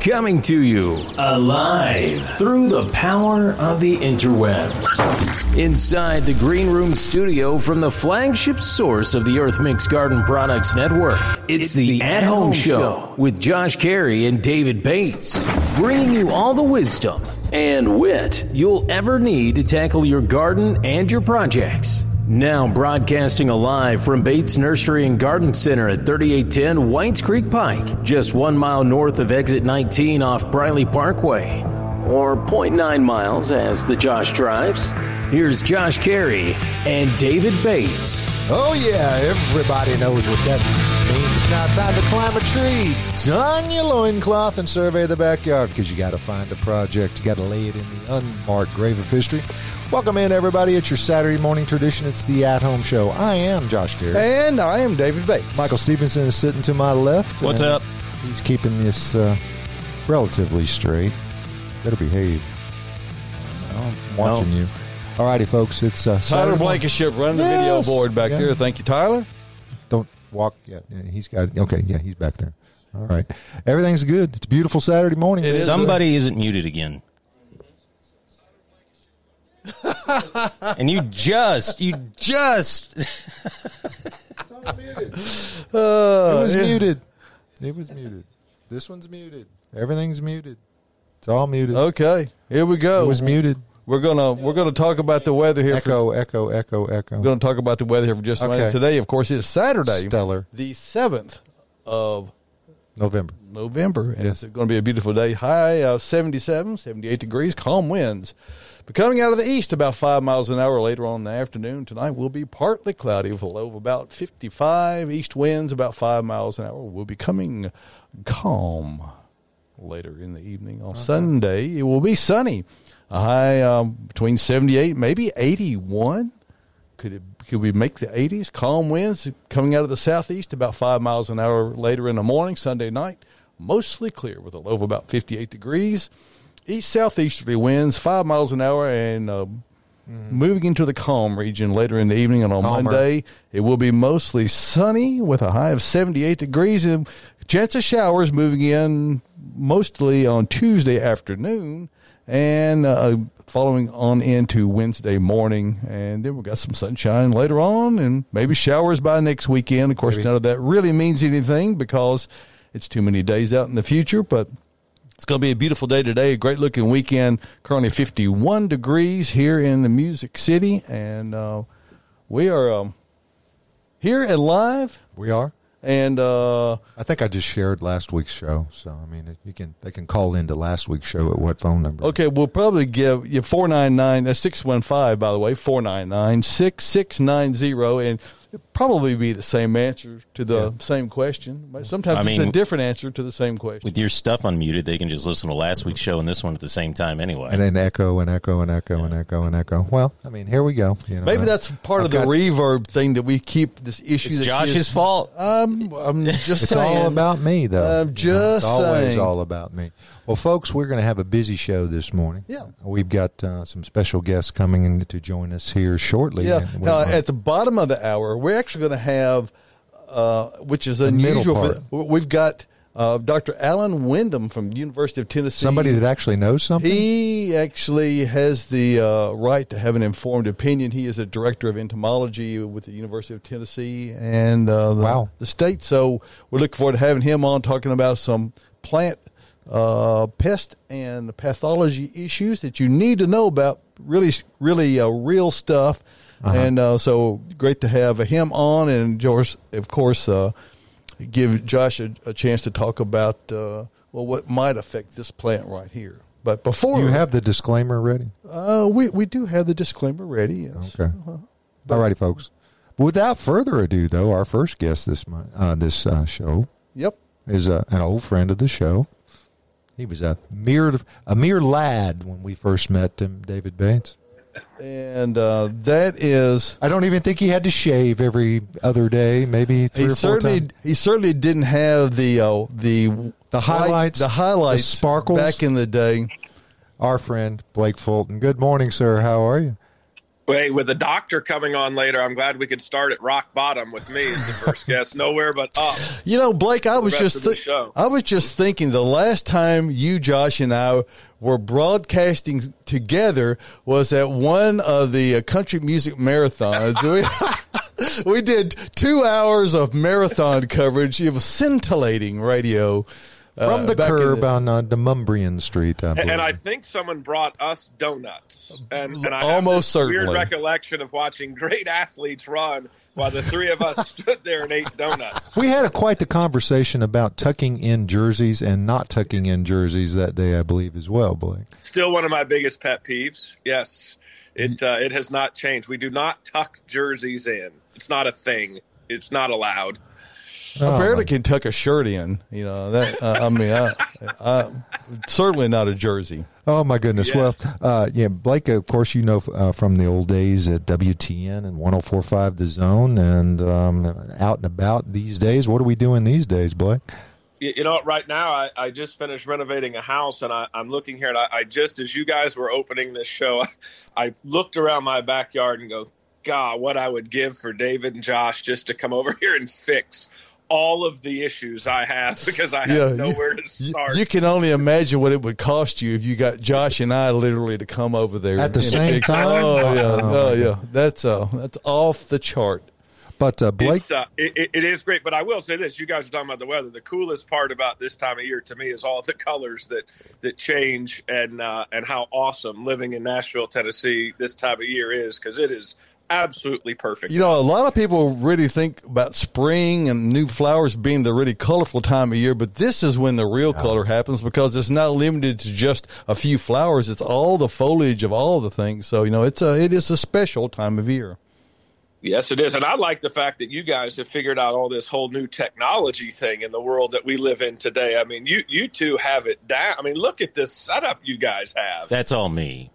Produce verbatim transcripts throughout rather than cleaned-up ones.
Coming to you alive through the power of the interwebs. Inside the Green Room studio from the flagship source of the Earth Mix Garden Products Network, it's, it's the, the At Home Show, Show with Josh Carey and David Bates, bringing you all the wisdom and wit you'll ever need to tackle your garden and your projects. Now broadcasting alive from Bates Nursery and Garden Center at thirty-eight ten Whites Creek Pike, just one mile north of exit nineteen off Briley Parkway. Or zero point nine miles as the Josh drives. Here's Josh Carey and David Bates. Oh yeah, everybody knows what that means. It's now time to climb a tree, don your loincloth, and survey the backyard, because you got to find a project. You got to lay it in the unmarked grave of history. Welcome in, everybody. It's your Saturday morning tradition. It's the At Home Show. I am Josh Carey. And I am David Bates. Michael Stevenson is sitting to my left. What's up? He's keeping this uh, relatively straight. Better behave. I'm watching no. you. All righty, folks. It's uh, Tyler Blankenship running yes. the video board back yeah. there. Thank you, Tyler. Don't walk yet. Yeah, he's got it. Okay, yeah, he's back there. All right. Everything's good. It's a beautiful Saturday morning. Is Somebody isn't muted again. And you just, you just. uh, it was yeah. muted. It was muted. This one's muted. Everything's muted. It's all muted. Okay, here we go. It was muted. We're gonna we're gonna talk about the weather here. Echo, for, echo, echo, echo. We're gonna talk about the weather here for just a okay. minute. Today, of course, is Saturday, stellar, the seventh of November. November, and yes. it's going to be a beautiful day. High of seventy-seven, seventy-eight degrees, calm winds. But coming out of the east about five miles an hour later on in the afternoon. Tonight will be partly cloudy with a low of about fifty-five. East winds about five miles an hour. Will be coming calm later in the evening. On uh-huh. Sunday, it will be sunny. A high um, between seventy-eight, maybe eighty-one. Could it? Could we make the eighties? Calm winds coming out of the southeast about five miles an hour later in the morning. Sunday night, mostly clear with a low of about fifty-eight degrees. East southeasterly winds five miles an hour, and uh, mm-hmm. moving into the calm region later in the evening. And on Calmer. Monday, it will be mostly sunny with a high of seventy-eight degrees, and chance of showers moving in mostly on Tuesday afternoon, and uh, following on into Wednesday morning. And then we've got some sunshine later on, and maybe showers by next weekend. Of course, maybe. None of that really means anything because it's too many days out in the future, but it's going to be a beautiful day today, a great-looking weekend. Currently fifty-one degrees here in the Music City, and uh, we are um, here and live. We are. And uh, I think I just shared last week's show, so I mean, you can they can call into last week's show at what phone number? Okay, we'll probably give you four nine nine, that's six one five, by the way, four nine nine, six six nine zero, and it'll probably be the same answer to the yeah. same question. Sometimes I it's mean, a different answer to the same question. With your stuff unmuted, they can just listen to last week's show and this one at the same time anyway. And then echo and echo and echo yeah. and echo and echo. Well, I mean, here we go. You know, Maybe that's part I've of the got, reverb thing that we keep this issue. It's that Josh's is, fault. Um, I'm just it's saying. all about me, though. I'm just you know, it's always saying. all about me. Well, folks, we're going to have a busy show this morning. Yeah. We've got uh, some special guests coming in to join us here shortly. Yeah. Uh, at the bottom of the hour, we're actually going to have, uh, which is unusual. For, we've got uh, Doctor Alan Wyndham from the University of Tennessee. Somebody that actually knows something? He actually has the uh, right to have an informed opinion. He is a director of entomology with the University of Tennessee and uh, the, wow. the state. So we're looking forward to having him on talking about some plant Uh, pest and pathology issues that you need to know about, really, really uh, real stuff. Uh-huh. And uh, so great to have him on, and George, of course, uh, give Josh a, a chance to talk about uh, well what might affect this plant right here. But before you have the disclaimer ready, uh, we we do have the disclaimer ready. Yes. Okay, uh-huh. All righty, folks. Without further ado, though, our first guest this month, uh, this uh, show, yep, is uh, an old friend of the show. He was a mere a mere lad when we first met him, David Bates. And uh, that is... I don't even think he had to shave every other day, maybe three he or certainly, four times. He certainly didn't have the uh, the the highlights, light, the highlights, the sparkles back in the day. Our friend, Blake Fulton. Good morning, sir. How are you? Wait, with the doctor coming on later, I'm glad we could start at rock bottom with me as the first guest. Nowhere but up. You know, Blake, I was just th- I was just thinking the last time you, Josh, and I were broadcasting together was at one of the uh, country music marathons. we, we did two hours of marathon coverage. It was scintillating radio. From Uh, the back in curb the- on uh, Demumbrian Street, I believe. And I think someone brought us donuts. And, and I have Almost this weird certainly. recollection of watching great athletes run while the three of us stood there and ate donuts. We had a, quite the conversation about tucking in jerseys and not tucking in jerseys that day, I believe, as well, Blake. Still one of my biggest pet peeves. Yes, it uh, it has not changed. We do not tuck jerseys in. It's not a thing. It's not allowed. I Oh, barely my- can tuck a shirt in. You know that. Uh, I mean, I, I, certainly not a jersey. Oh, my goodness. Yes. Well, uh, yeah, Blake, of course, you know uh, from the old days at W T N and one oh four point five The Zone and um, out and about these days. What are we doing these days, Blake? You, you know what? Right now, I, I just finished renovating a house, and I, I'm looking here, and I, I just, as you guys were opening this show, I, I looked around my backyard and go, God, what I would give for David and Josh just to come over here and fix all of the issues I have because I have Yeah, nowhere you, to start. You can only imagine what it would cost you if you got Josh and I literally to come over there At the and same fix- time? Oh yeah, Oh, oh yeah. That's uh, that's off the chart. But, uh, Blake, It's, uh, it, it- it is great, but I will say this: you guys are talking about the weather. The coolest part about this time of year to me is all the colors that that change, and uh, and how awesome living in Nashville, Tennessee, this time of year is, because it is absolutely perfect. You know, a lot of people really think about spring and new flowers being the really colorful time of year, but this is when the real color happens because it's not limited to just a few flowers. It's all the foliage of all the things. So, you know, it's a, it is a special time of year. Yes, it is. And I like the fact that you guys have figured out all this whole new technology thing in the world that we live in today. I mean, you, you two have it down. I mean, look at this setup you guys have. That's all me.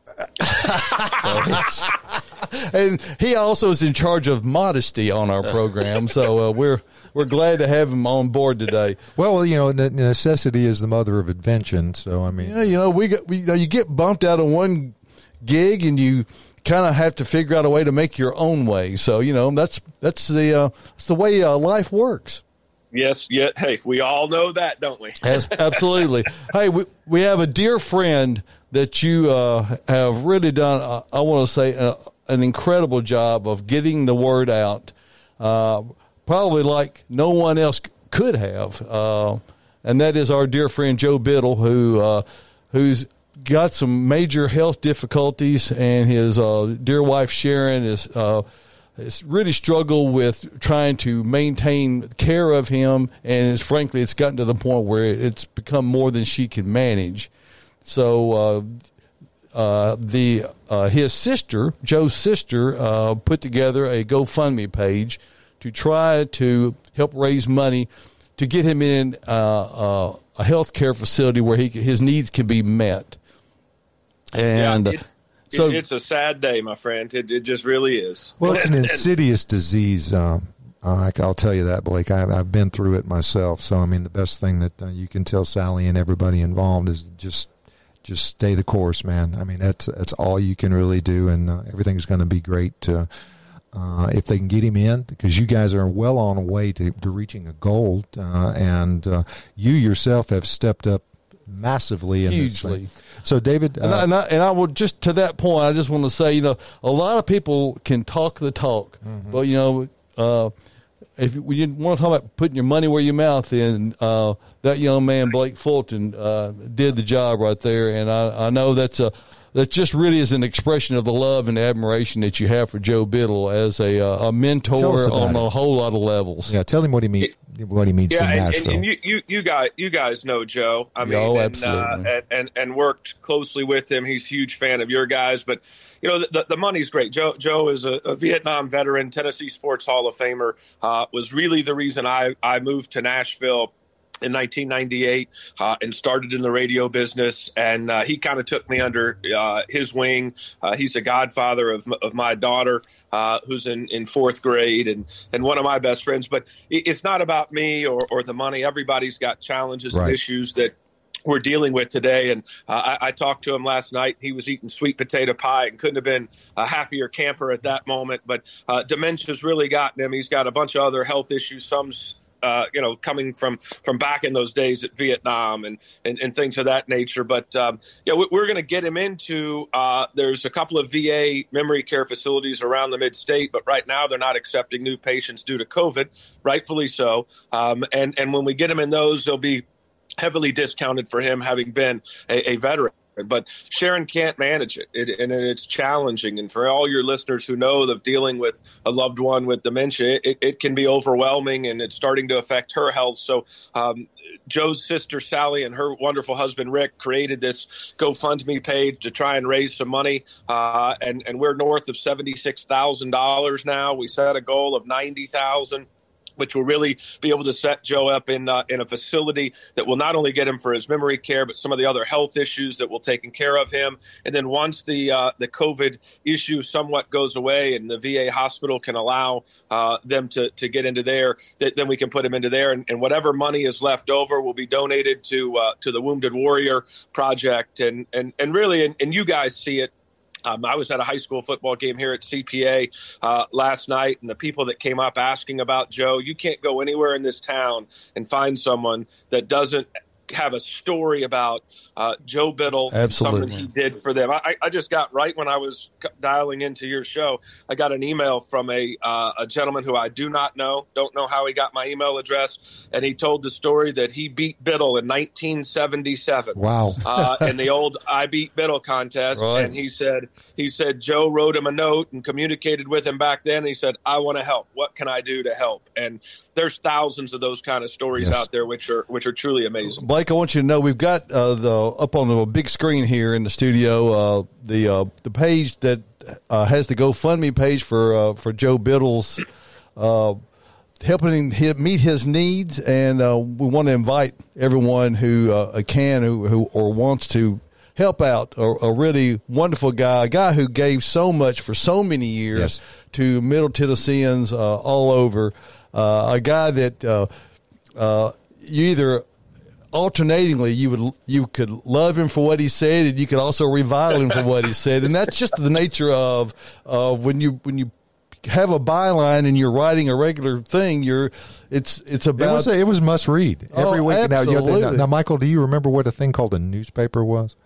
And he also is in charge of modesty on our program, so uh, we're we're glad to have him on board today. well, you know, ne- necessity is the mother of invention. So, I mean, Yeah, you know, we got we you know you get bumped out of one gig and you kind of have to figure out a way to make your own way. So, you know, that's that's the uh, that's the way uh, life works. Yes, yeah. Hey, we all know that, don't we? Yes, absolutely. Hey, we we have a dear friend that you uh, have really done. Uh, I want to say uh, an incredible job of getting the word out, uh, probably like no one else c- could have, uh, and that is our dear friend Joe Biddle, who uh, who's got some major health difficulties, and his uh, dear wife Sharon is. Uh, It's really struggled with trying to maintain care of him, and it's, frankly, it's gotten to the point where it's become more than she can manage. So uh, uh, the uh, his sister, Joe's sister, uh, put together a GoFundMe page to try to help raise money to get him in uh, uh, a health care facility where he his needs can be met. And yeah, it's, so it's a sad day, my friend. It, it just really is. well, it's an insidious disease. Um, uh, I'll tell you that, Blake. I've, I've been through it myself. So, I mean, the best thing that uh, you can tell Sally and everybody involved is just just stay the course, man. I mean, that's that's all you can really do, and uh, everything's going to be great uh, uh, if they can get him in, because you guys are well on a way to, to reaching a goal, uh, and uh, you yourself have stepped up massively in this thing. hugely. So, David, And, I, uh, and, I, and I would just to that point, I just want to say, you know, a lot of people can talk the talk, Mm-hmm. but you know, uh, if you, when you want to talk about putting your money where your mouth is, uh, that young man Blake Fulton uh, did the job right there, and I, I know that's a that just really is an expression of the love and admiration that you have for Joe Biddle as a uh, a mentor Tell us about on it. a whole lot of levels. yeah, tell him what he mean, what he means Yeah, to and, Nashville. and, and you, you, you guys, you guys know Joe. I mean, Oh, and, absolutely. uh, and, and and worked closely with him. He's a huge fan of your guys, but you know the, the money's great. Joe Joe is a, a Vietnam veteran, Tennessee Sports Hall of Famer. Uh, was really the reason I I moved to Nashville in nineteen ninety-eight uh, and started in the radio business, and uh, he kind of took me under uh, his wing. Uh, he's a godfather of, of my daughter uh, who's in, in fourth grade, and, and one of my best friends. But it, it's not about me or, or the money. Everybody's got challenges Right. and issues that we're dealing with today. And uh, I, I talked to him last night. He was eating sweet potato pie and couldn't have been a happier camper at that moment. But uh, dementia's really gotten him. He's got a bunch of other health issues, some Uh, you know, coming from from back in those days at Vietnam and and, and things of that nature. But um, yeah, we're going to get him into. Uh, there's a couple of V A memory care facilities around the mid-state, but right now they're not accepting new patients due to COVID, rightfully so. Um, and and when we get him in those, they'll be heavily discounted for him having been a, a veteran. But Sharon can't manage it, it, and it's challenging. And for all your listeners who know that dealing with a loved one with dementia, it, it can be overwhelming, and it's starting to affect her health. So um, Joe's sister, Sally, and her wonderful husband, Rick, created this GoFundMe page to try and raise some money, uh, and, and we're north of seventy-six thousand dollars now. We set a goal of ninety thousand dollars, which will really be able to set Joe up in uh, in a facility that will not only get him for his memory care, but some of the other health issues that will take care of him. And then once the uh, the COVID issue somewhat goes away and the V A hospital can allow uh, them to, to get into there, th- then we can put him into there. And, and whatever money is left over will be donated to uh, to the Wounded Warrior Project. And, and, and really, and, and you guys see it. Um, I was at a high school football game here at C P A uh, last night, and the people that came up asking about Joe, you can't go anywhere in this town and find someone that doesn't have a story about uh, Joe Biddle and something he did for them. I, I just got right when I was dialing into your show, I got an email from a uh, a gentleman who I do not know, don't know how he got my email address, and he told the story that he beat Biddle in nineteen seventy-seven. Wow. uh, in the old I Beat Biddle contest, right. And he said he said Joe wrote him a note and communicated with him back then. He said, I want to help. What can I do to help? And there's thousands of those kind of stories Yes. out there, which are which are truly amazing. Blake, I want you to know we've got uh, the up on the big screen here in the studio uh, the uh, the page that uh, has the GoFundMe page for uh, for Joe Biddle's uh, helping him meet his needs, and uh, we want to invite everyone who uh, can who, who or wants to help out a, a really wonderful guy, a guy who gave so much for so many years Yes. to Middle Tennesseans uh, all over, uh, a guy that uh, uh, you either alternatingly you would you could love him for what he said, and you could also revile him for what he said, and that's just the nature of uh, when you when you have a byline and you're writing a regular thing. You're it's it's about It was, a, it was must read every Oh, week. Now, you- absolutely. now, now, Michael, do you remember what a thing called a newspaper was?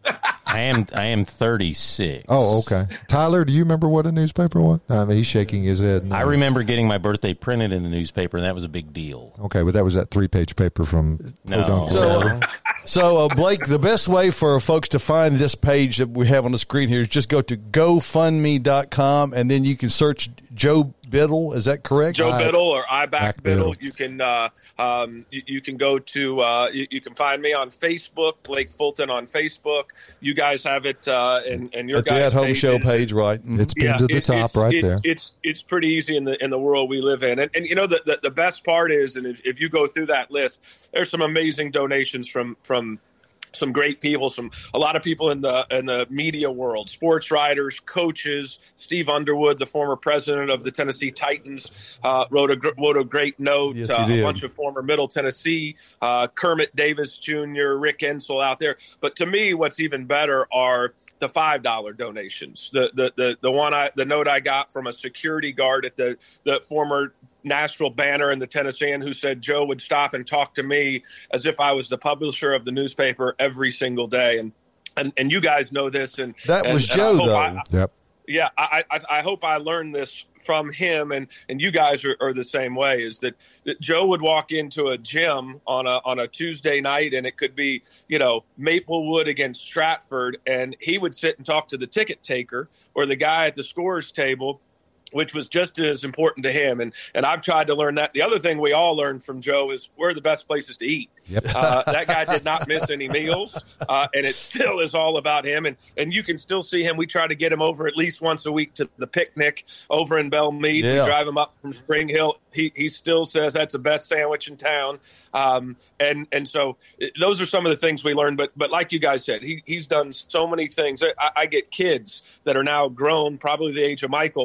I am I am thirty-six. Oh, okay. Tyler, do you remember what a newspaper was? I mean, he's shaking his head. No. I remember getting my birthday printed in the newspaper, and that was a big deal. Okay, but that was that three-page paper from No. Podunk. So, uh, so uh, Blake, the best way for folks to find this page that we have on the screen here is just go to GoFundMe dot com, and then you can search Joe Biddle. Is that correct? Joe I- Biddle or I Back, Back Biddle. Biddle. You can uh, um, you, you can go to uh, you, you can find me on Facebook, Blake Fulton on Facebook. You guys have it, uh, and and your At the guys' At Home Show pages. page, right? Mhm. It's pinned to the it- top it's, right it's, there. It's it's it's pretty easy in the in the world we live in, and and you know the the, the best part is, and if, if you go through that list, there's some amazing donations from from. Some great people, some a lot of people in the in the media world, sports writers, coaches. Steve Underwood, the former president of the Tennessee Titans, uh, wrote a gr- wrote a great note. Yes, he uh, did. a bunch of former Middle Tennessee, uh, Kermit Davis Junior, Rick Ensel out there. But to me, what's even better are the five dollar donations. The the the the one I the note I got from a security guard at the the former Nashville Banner and the Tennessean who said Joe would stop and talk to me as if I was the publisher of the newspaper every single day. And and, and you guys know this. And That and, was and Joe, I hope though. I, Yep. yeah, I, I I hope I learned this from him, and and you guys are, are the same way. Is that, that Joe would walk into a gym on a on a Tuesday night, and it could be you know Maplewood against Stratford, and he would sit and talk to the ticket taker or the guy at the scorer's table, which was just as important to him. And and I've tried to learn that. The other thing we all learned from Joe is where are the best places to eat. Yep. Uh, that guy did not miss any meals, uh, and it still is all about him. And and you can still see him. We try to get him over at least once a week to the picnic over in Belmead. Yeah. We drive him up from Spring Hill. He he still says that's the best sandwich in town. Um, and and so those are some of the things we learned. But but like you guys said, he he's done so many things. I, I get kids that are now grown, probably the age of Michael,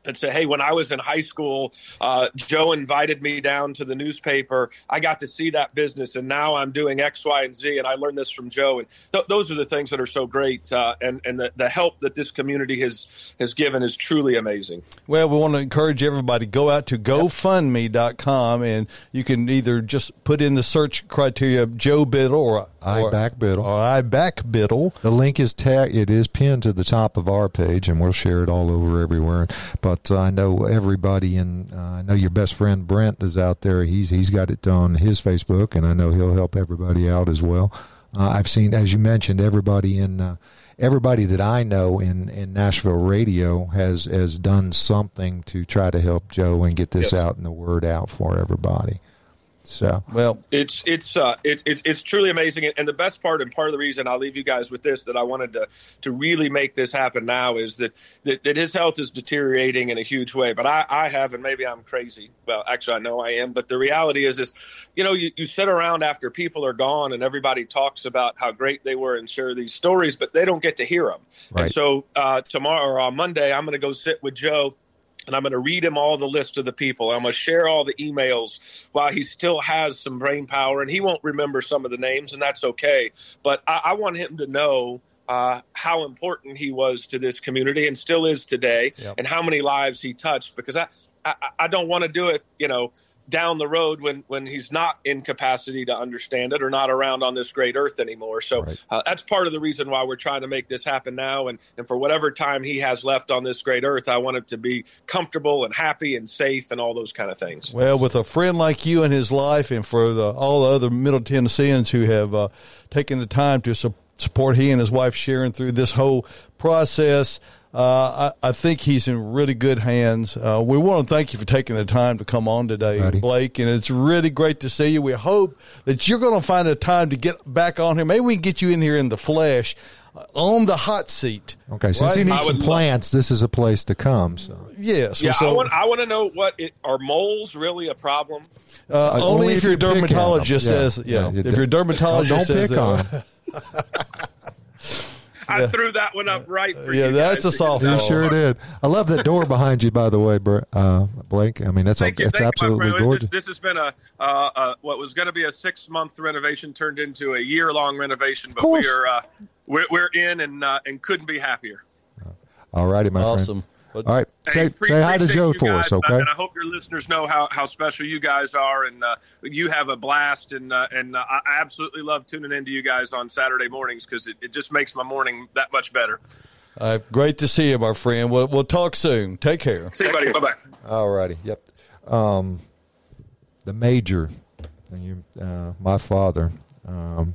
and say, hey, when I was in high school, uh, Joe invited me down to the newspaper. I got to see that business, and now I'm doing X, Y, and Z, and I learned this from Joe. And th- those are the things that are so great, uh, and, and the, the help that this community has, has given is truly amazing. Well, we want to encourage everybody, go out to go fund me dot com, and you can either just put in the search criteria Joe Biddle or I back Biddle. Or I back Biddle. The link is tag. It is pinned to the top of our page, and we'll share it all over everywhere. But uh, I know everybody, and uh, I know your best friend Brent is out there. He's he's got it on his Facebook, and I know he'll help everybody out as well. Uh, I've seen, as you mentioned, everybody in uh, everybody that I know in, in Nashville radio has has done something to try to help Joe and get this Yes. out and the word out for everybody. So, well, It's it's uh it's it's it's truly amazing, and the best part, and part of the reason I'll leave you guys with this, that I wanted to to really make this happen now, is that that, that his health is deteriorating in a huge way. But I, I have, and maybe I'm crazy. Well, actually, I know I am. But the reality is, is you know, you, you sit around after people are gone, and everybody talks about how great they were and share these stories, but they don't get to hear them. Right. And so uh, tomorrow or on Monday, I'm going to go sit with Joe. And I'm going to read him all the list of the people. I'm going to share all the emails while he still has some brain power. And he won't remember some of the names, and that's okay. But I, I want him to know uh, how important he was to this community and still is today, Yep. and how many lives he touched. Because I, I, I don't want to do it, you know, down the road when, when he's not in capacity to understand it or not around on this great earth anymore. So Right. uh, that's part of the reason why we're trying to make this happen now. And, and for whatever time he has left on this great earth, I want him to be comfortable and happy and safe and all those kind of things. Well, with a friend like you in his life, and for the, all the other Middle Tennesseans who have uh, taken the time to su- support he and his wife Sharon through this whole process, Uh, I, I think he's in really good hands. Uh, we want to thank you for taking the time to come on today, Buddy. Blake, and it's really great to see you. We hope that you're going to find a time to get back on here. Maybe we can get you in here in the flesh, uh, on the hot seat. okay, since right? he I needs some would plants, this is a place to come. So, Yes. Yeah, so, I want I want to know what it, are moles really a problem? uh, only, only if if your you pick at 'em. dermatologist Yeah. says, yeah, Yeah, if your dermatologist don't says pick on that. 'em. I threw that one up right for Yeah, you. that's guys a to get softball. that You Oh. sure one. did. I love that door behind you, by the way, Br- uh, Blake. I mean, that's a, Thank you. it's Thank you, my absolutely friend. gorgeous. This, this has been a uh, uh, what was going to be a six month renovation turned into a year long renovation, but course. we're uh, we're we're in and uh, and couldn't be happier. All righty, my Awesome. friend. All right, Hey, say, pre- say hi to appreciate Joe you for guys, us, okay? And I hope your listeners know how, how special you guys are, and uh, you have a blast. And uh, and uh, I absolutely love tuning into you guys on Saturday mornings because it, it just makes my morning that much better. Uh, great to see you, my friend. We'll, we'll talk soon. Take care. See you, buddy. Bye bye. All righty, yep. Um, the major, you, uh, my father, um,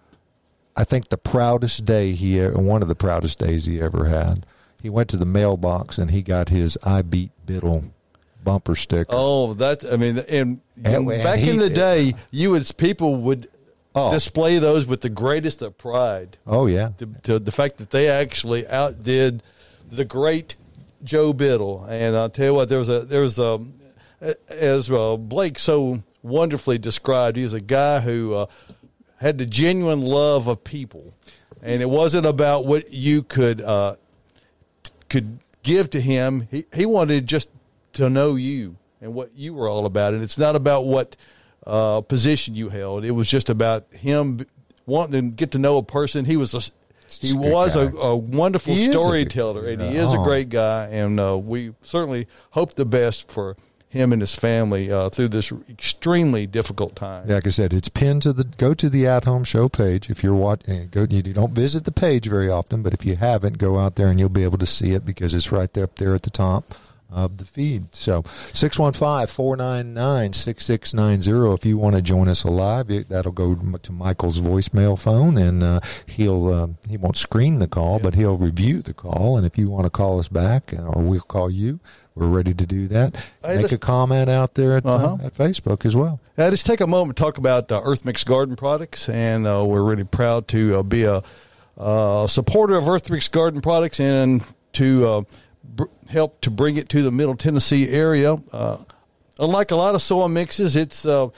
I think the proudest day he, e- one of the proudest days he ever had, he went to the mailbox and he got his I Beat Biddle bumper sticker. Oh, that I mean, and, And- and back he- in the day, you would people would Oh. display those with the greatest of pride. Oh, yeah. To, to the fact that they actually outdid the great Joe Biddle, and I'll tell you what, there was a there was a as uh, Blake so wonderfully described. He was a guy who uh, had the genuine love of people, and it wasn't about what you could. Uh, could give to him. He he wanted just to know you and what you were all about. And it's not about what uh, position you held. It was just about him wanting to get to know a person. He was a, he a good was a, guy. a wonderful He is a good- storyteller, and he is a Oh. great guy. And uh, we certainly hope the best for him and his family uh, through this extremely difficult time. Like I said, it's pinned to the go to the At Home Show page. If you're watching, go. You don't visit the page very often, but if you haven't, go out there and you'll be able to see it because it's right there up there at the top of the feed. So six one five, four nine nine, six six nine zero. If you want to join us live, it, that'll go to Michael's voicemail phone, and uh, he'll uh, he won't screen the call, yeah. but he'll review the call. And if you want to call us back, or we'll call you, we're ready to do that. Hey, Make a comment out there at, uh-huh. uh, at Facebook as well. Uh, just take a moment to talk about uh, Earth Mix Garden Products, and uh, we're really proud to uh, be a uh, supporter of Earth Mix Garden Products and to uh, br- help to bring it to the Middle Tennessee area. Uh, unlike a lot of soil mixes, it's uh,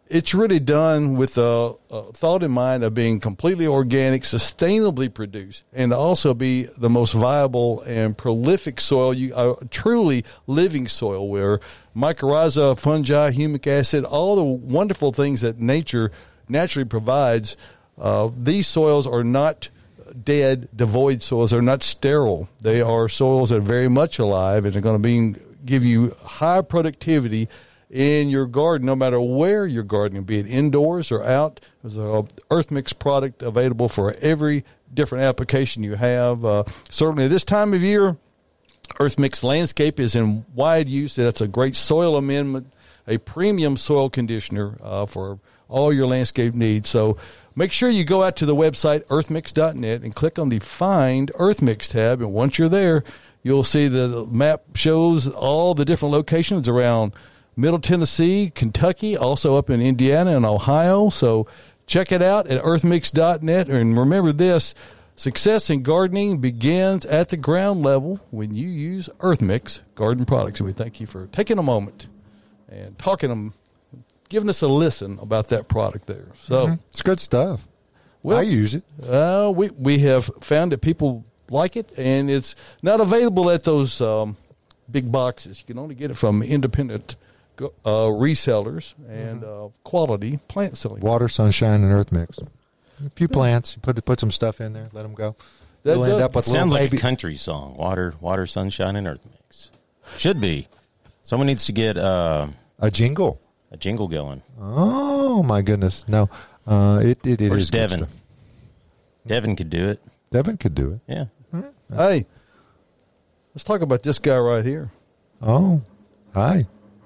it's really done with a, a thought in mind of being completely organic, sustainably produced, and also be the most viable and prolific soil, you uh, truly living soil where mycorrhiza, fungi, humic acid, all the wonderful things that nature naturally provides. Uh, these soils are not dead, devoid soils. They're not sterile. They are soils that are very much alive and are going to be give you high productivity in your garden, no matter where you're gardening, be it indoors or out. There's a Earth Mix product available for every different application you have. Uh, certainly this time of year, Earth Mix Landscape is in wide use. That's a great soil amendment, a premium soil conditioner uh, for all your landscape needs. So make sure you go out to the website earth mix dot net and click on the Find Earth Mix tab. And once you're there, you'll see the map shows all the different locations around Middle Tennessee, Kentucky, also up in Indiana and Ohio. So check it out at earth mix dot net. And remember this, success in gardening begins at the ground level when you use Earth Mix garden products. And we thank you for taking a moment and talking them, giving us a listen about that product there. So mm-hmm. It's good stuff. Well, I use it. Uh, we, we have found that people like it, and it's not available at those um, big boxes. You can only get it from independent uh, resellers and mm-hmm. uh, quality plant selling. Water, sunshine, and Earth Mix. A few plants. You put put some stuff in there. Let them go. That You'll does, end up with sounds like baby. a country song. Water, water, sunshine, and Earth Mix. Should be. Someone needs to get uh, a jingle. A jingle going. Oh my goodness! No, uh, it it, it Where's is good Devin? stuff. Devin could do it. Devin could do it. Yeah. Right. Hey, let's talk about this guy right here. Oh, hi.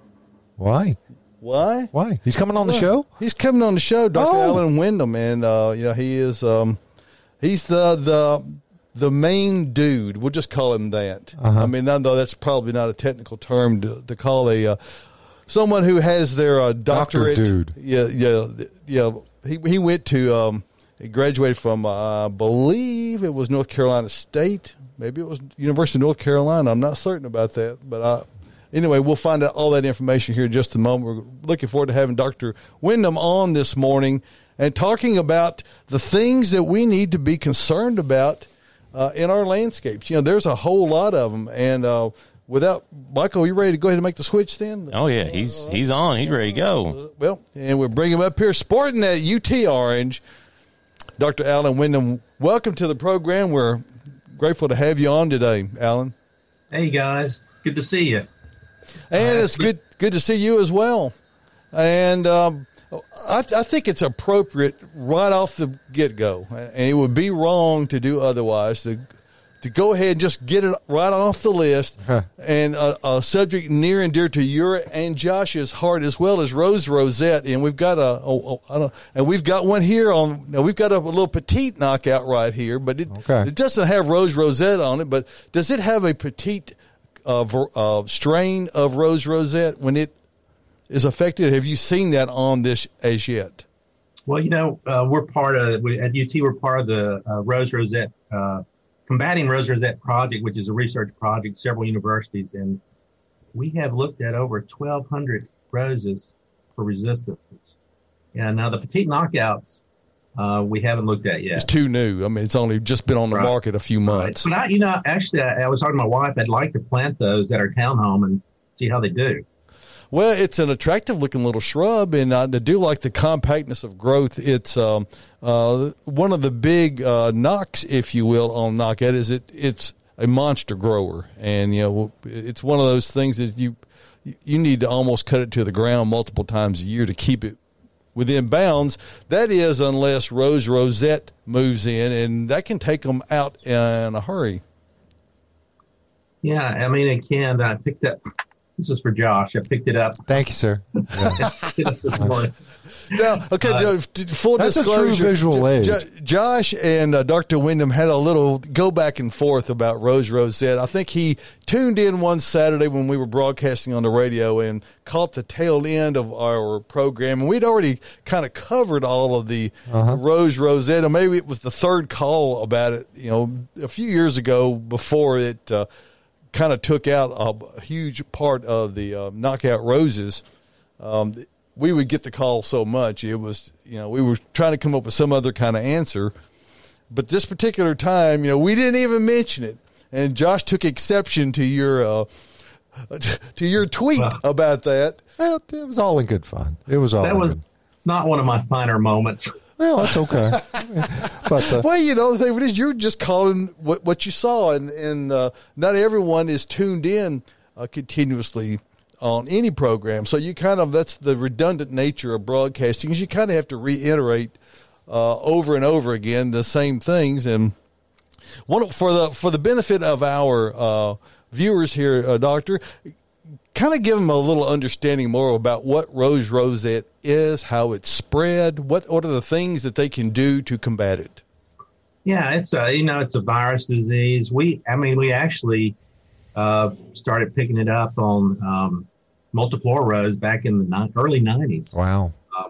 Why? Why? Why? He's coming on the Well, show? He's coming on the show, Doctor Oh. Alan Wyndham, and uh, you know he is. Um, he's the the the main dude. We'll just call him that. Uh-huh. I mean, though that's probably not a technical term to, to call a uh, someone who has their uh, doctorate. Doctor dude. Yeah, yeah, yeah. He he went to. Um, he graduated from, uh, I believe it was North Carolina State. Maybe it was University of North Carolina. I'm not certain about that, but I. Anyway, we'll find out all that information here in just a moment. We're looking forward to having Doctor Wyndham on this morning and talking about the things that we need to be concerned about uh, in our landscapes. You know, there's a whole lot of them. And uh, without Michael, you ready to go ahead and make the switch then? Oh, yeah. He's he's on. He's ready to go. Well, and we'll bring him up here sporting that U T orange. Doctor Alan Wyndham, welcome to the program. We're grateful to have you on today, Alan. Hey, guys. Good to see you. And Uh, it's good good to see you as well. And um, I, th- I think it's appropriate right off the get-go, and it would be wrong to do otherwise, to to go ahead and just get it right off the list. Huh. And a, a subject near and dear to your and Josh's heart as well as Rose Rosette. And we've got a, a, a I don't, and we've got one here on. Now we've got a, a little petite knockout right here, but it Okay. it doesn't have Rose Rosette on it. But does it have a petite uh, ver, uh, strain of Rose Rosette when it is affected? Have you seen that on this as yet? Well, you know, uh, we're part of, we, at U T, we're part of the uh, Rose Rosette, uh, Combating Rose Rosette Project, which is a research project, several universities, and we have looked at over twelve hundred roses for resistance. And now the petite knockouts, uh, we haven't looked at yet. It's too new. I mean, it's only just been on the Right. market a few months. But I, you know, actually, I, I was talking to my wife. I'd like to plant those at our townhome and see how they do. Well, it's an attractive-looking little shrub, and I do like the compactness of growth. It's um, uh, one of the big uh, knocks, if you will, on knockout is it it's a monster grower, and you know it's one of those things that you you need to almost cut it to the ground multiple times a year to keep it within bounds. That is, unless Rose Rosette moves in, and that can take them out in a hurry. Yeah, I mean, it can. I picked up. This is for Josh. I picked it up. Thank you, sir. Yeah. Picked it up this morning. Now, okay, Uh, full that's a true disclosure. visual aid. Jo- Josh and uh, Doctor Wyndham had a little go back and forth about Rose Rosette. I think he tuned in one Saturday when we were broadcasting on the radio and caught the tail end of our program. And we'd already kind of covered all of the Uh-huh. Rose Rosette, or maybe it was the third call about it, you know, a few years ago before it uh, kind of took out a huge part of the uh, knockout roses. Um, we would get the call so much. It was, you know, we were trying to come up with some other kind of answer. But this particular time, you know, we didn't even mention it. And Josh took exception to your uh, to your tweet Wow. about that. Well, it was all in good fun. It was all That in was good. not one of my finer moments. Well, that's okay. But uh, Well, you know, the thing is, you're just calling what, what you saw, and, and uh, not everyone is tuned in uh, continuously on any program. So you kind of, that's the redundant nature of broadcasting, is you kind of have to reiterate uh, over and over again the same things. And one for the for the benefit of our uh, viewers here, uh, Doctor, kind of give them a little understanding more about what rose rosette is, how it's spread, what what are the things that they can do to combat it. Yeah, it's a, you know, it's a virus disease. We, I mean, we actually uh, started picking it up on um, multiflora rose back in the ni- early nineties. wow.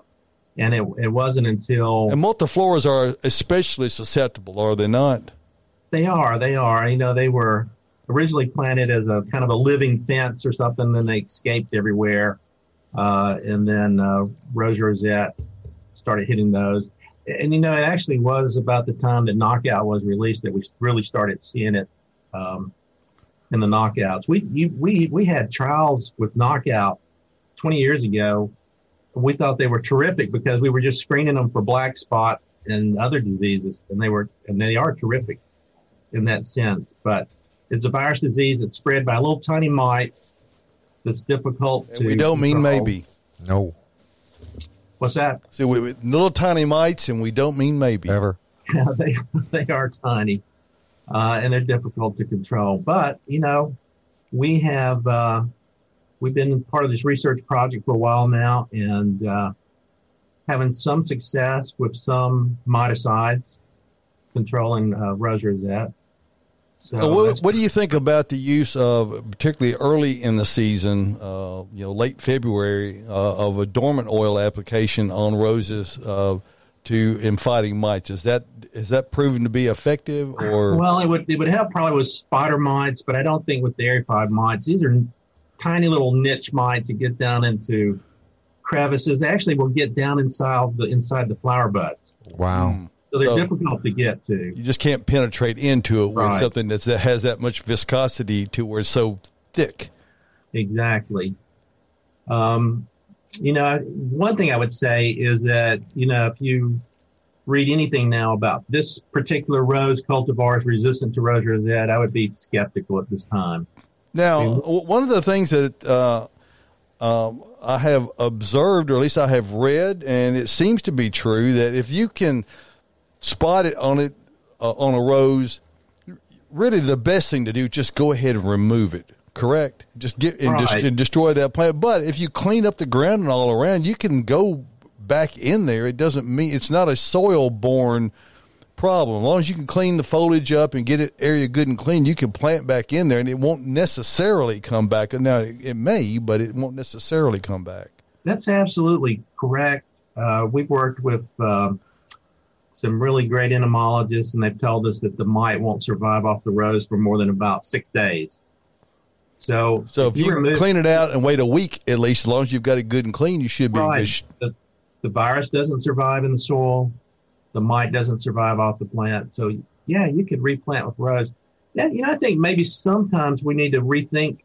And it, it wasn't until And multifloras are especially susceptible, are they not? they are, they are, you know, they were originally planted as a kind of a living fence or something, then they escaped everywhere. Uh, and then uh, rose rosette started hitting those. And, you know, it actually was about the time that Knockout was released that we really started seeing it um, in the knockouts. We, you, we, we had trials with Knockout twenty years ago. We thought they were terrific because we were just screening them for black spot and other diseases. And they were, and they are terrific in that sense. But it's a virus disease that's spread by a little tiny mite that's difficult And to we don't mean control. maybe. No, What's that? See, we, we, little tiny mites, and we don't mean maybe. ever. Yeah, they they are tiny, uh, and they're difficult to control. But you know, we have uh, we've been part of this research project for a while now, and uh, having some success with some miticides controlling uh, rose rosette. So Uh, what, that's- what do you think about the use of, particularly early in the season, uh, you know, late February, uh, of a dormant oil application on roses uh, to in fighting mites? Is that is that proven to be effective, or Well, it would it would help probably with spider mites, but I don't think with the aphid mites. These are tiny little niche mites that get down into crevices. They actually will get down inside the inside the flower buds, Wow. so they're So- difficult to get to. you just can't penetrate into it with Right. something that's, that has that much viscosity to where it's so thick? Exactly. Um, you know, one thing I would say is that, you know, if you read anything now about this particular rose cultivar is resistant to rose rosette, I would be skeptical at this time. Now, w- one of the things that uh, um, I have observed, or at least I have read, and it seems to be true, that if you can spot it on it uh, on a rose, really the best thing to do, just go ahead and remove it. Correct? Just get and, just, Right. and destroy that plant. But if you clean up the ground and all around, you can go back in there. It doesn't mean it's not a soil-borne problem. As long as you can clean the foliage up and get it area good and clean, you can plant back in there, and it won't necessarily come back. Now it, it may, but it won't necessarily come back. That's absolutely correct. Uh, we've worked with um, some really great entomologists, and they've told us that the mite won't survive off the rose for more than about six days. So, So if you remove- clean it out and wait a week at least, as long as you've got it good and clean, you should be in good right, sh- the, the virus doesn't survive in the soil. The mite doesn't survive off the plant. So, yeah, you could replant with rose. Yeah, you know, I think maybe sometimes we need to rethink.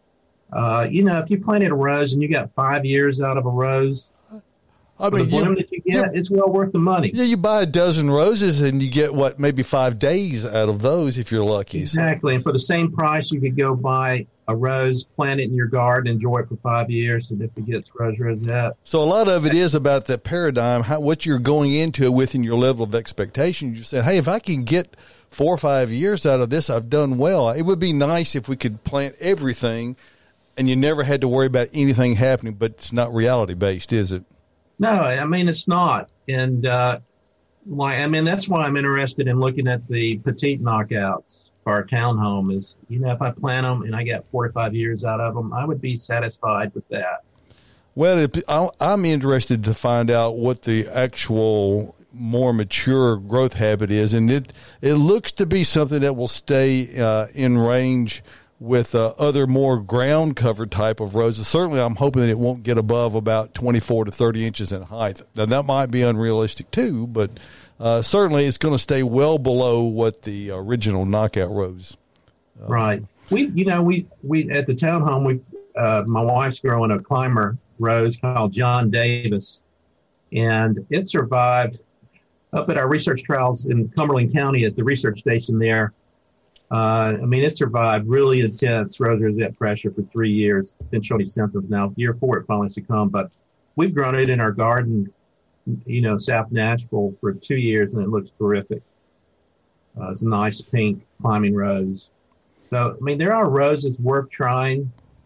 Uh, you know, if you planted a rose and you got five years out of a rose, I for mean, the bloom you, that you get, it's well worth the money. yeah, you buy a dozen roses and you get what, maybe five days out of those if you're lucky. So- Exactly. And for the same price, you could go buy a rose, plant it in your garden, enjoy it for five years, and if it gets rose rosette. So a lot of it is about that paradigm, how, what you're going into it with in your level of expectation. You said, hey, if I can get four or five years out of this, I've done well. It would be nice if we could plant everything and you never had to worry about anything happening, but it's not reality-based, is it? No, I mean, it's not. And, uh, why, I mean, that's why I'm interested in looking at the petite knockouts for our townhome is, you know, if I plant them and I get four to five years out of them, I would be satisfied with that. Well, if, I- I'm interested to find out what the actual more mature growth habit is, and it it looks to be something that will stay uh, in range with uh, other more ground cover type of roses. Certainly, I'm hoping that it won't get above about twenty-four to thirty inches in height. Now, that might be unrealistic too, but uh, certainly it's going to stay well below what the original knockout rose. Uh, right. We, you know, we, we at the townhome, we, uh, my wife's growing a climber rose called John Davis, and it survived up at our research trials in Cumberland County at the research station there. Uh, I mean, it survived really intense rose rosette pressure for three years. Didn't show any symptoms. Now, year four, it finally succumbed. But we've grown it in our garden, you know, South Nashville for two years, and it looks terrific. Uh, it's a nice pink climbing rose. So, I mean, there are roses worth trying.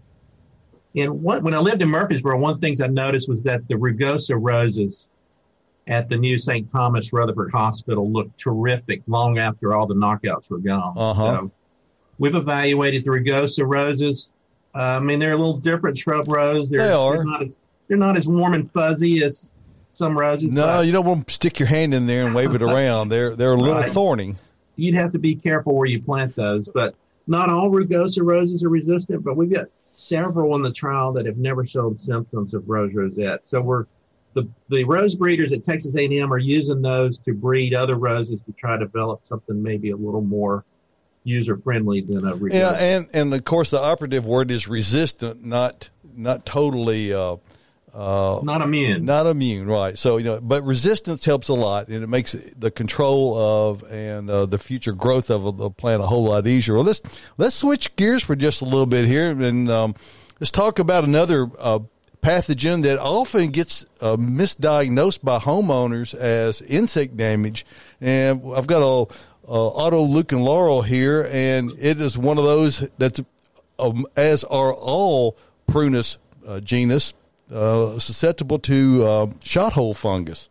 And what, when I lived in Murfreesboro, one of the things I noticed was that the rugosa roses at the new Saint Thomas Rutherford Hospital looked terrific long after all the knockouts were gone. Uh-huh. So we've evaluated the rugosa roses. Uh, I mean, they're a little different shrub rose. They're, they are. They're not, as, they're not as warm and fuzzy as some roses. No, you don't want to stick your hand in there and wave it around. They're they're a little Right. thorny. You'd have to be careful where you plant those. But not all rugosa roses are resistant, but we've got several in the trial that have never shown symptoms of rose rosette. So we're The, the rose breeders at Texas A and M are using those to breed other roses to try to develop something maybe a little more user-friendly than a rugosa. Yeah, and, and of course the operative word is resistant, not not totally uh, uh, Not immune. not immune, right? So you know, but resistance helps a lot, and it makes the control of and uh, the future growth of the plant a whole lot easier. Well, let's let's switch gears for just a little bit here, and um, let's talk about another Uh, pathogen that often gets uh, misdiagnosed by homeowners as insect damage. And I've got a, a autoleucin laurel here, and it is one of those that's, um, as are all prunus uh, genus, uh, susceptible to uh, shot hole fungus.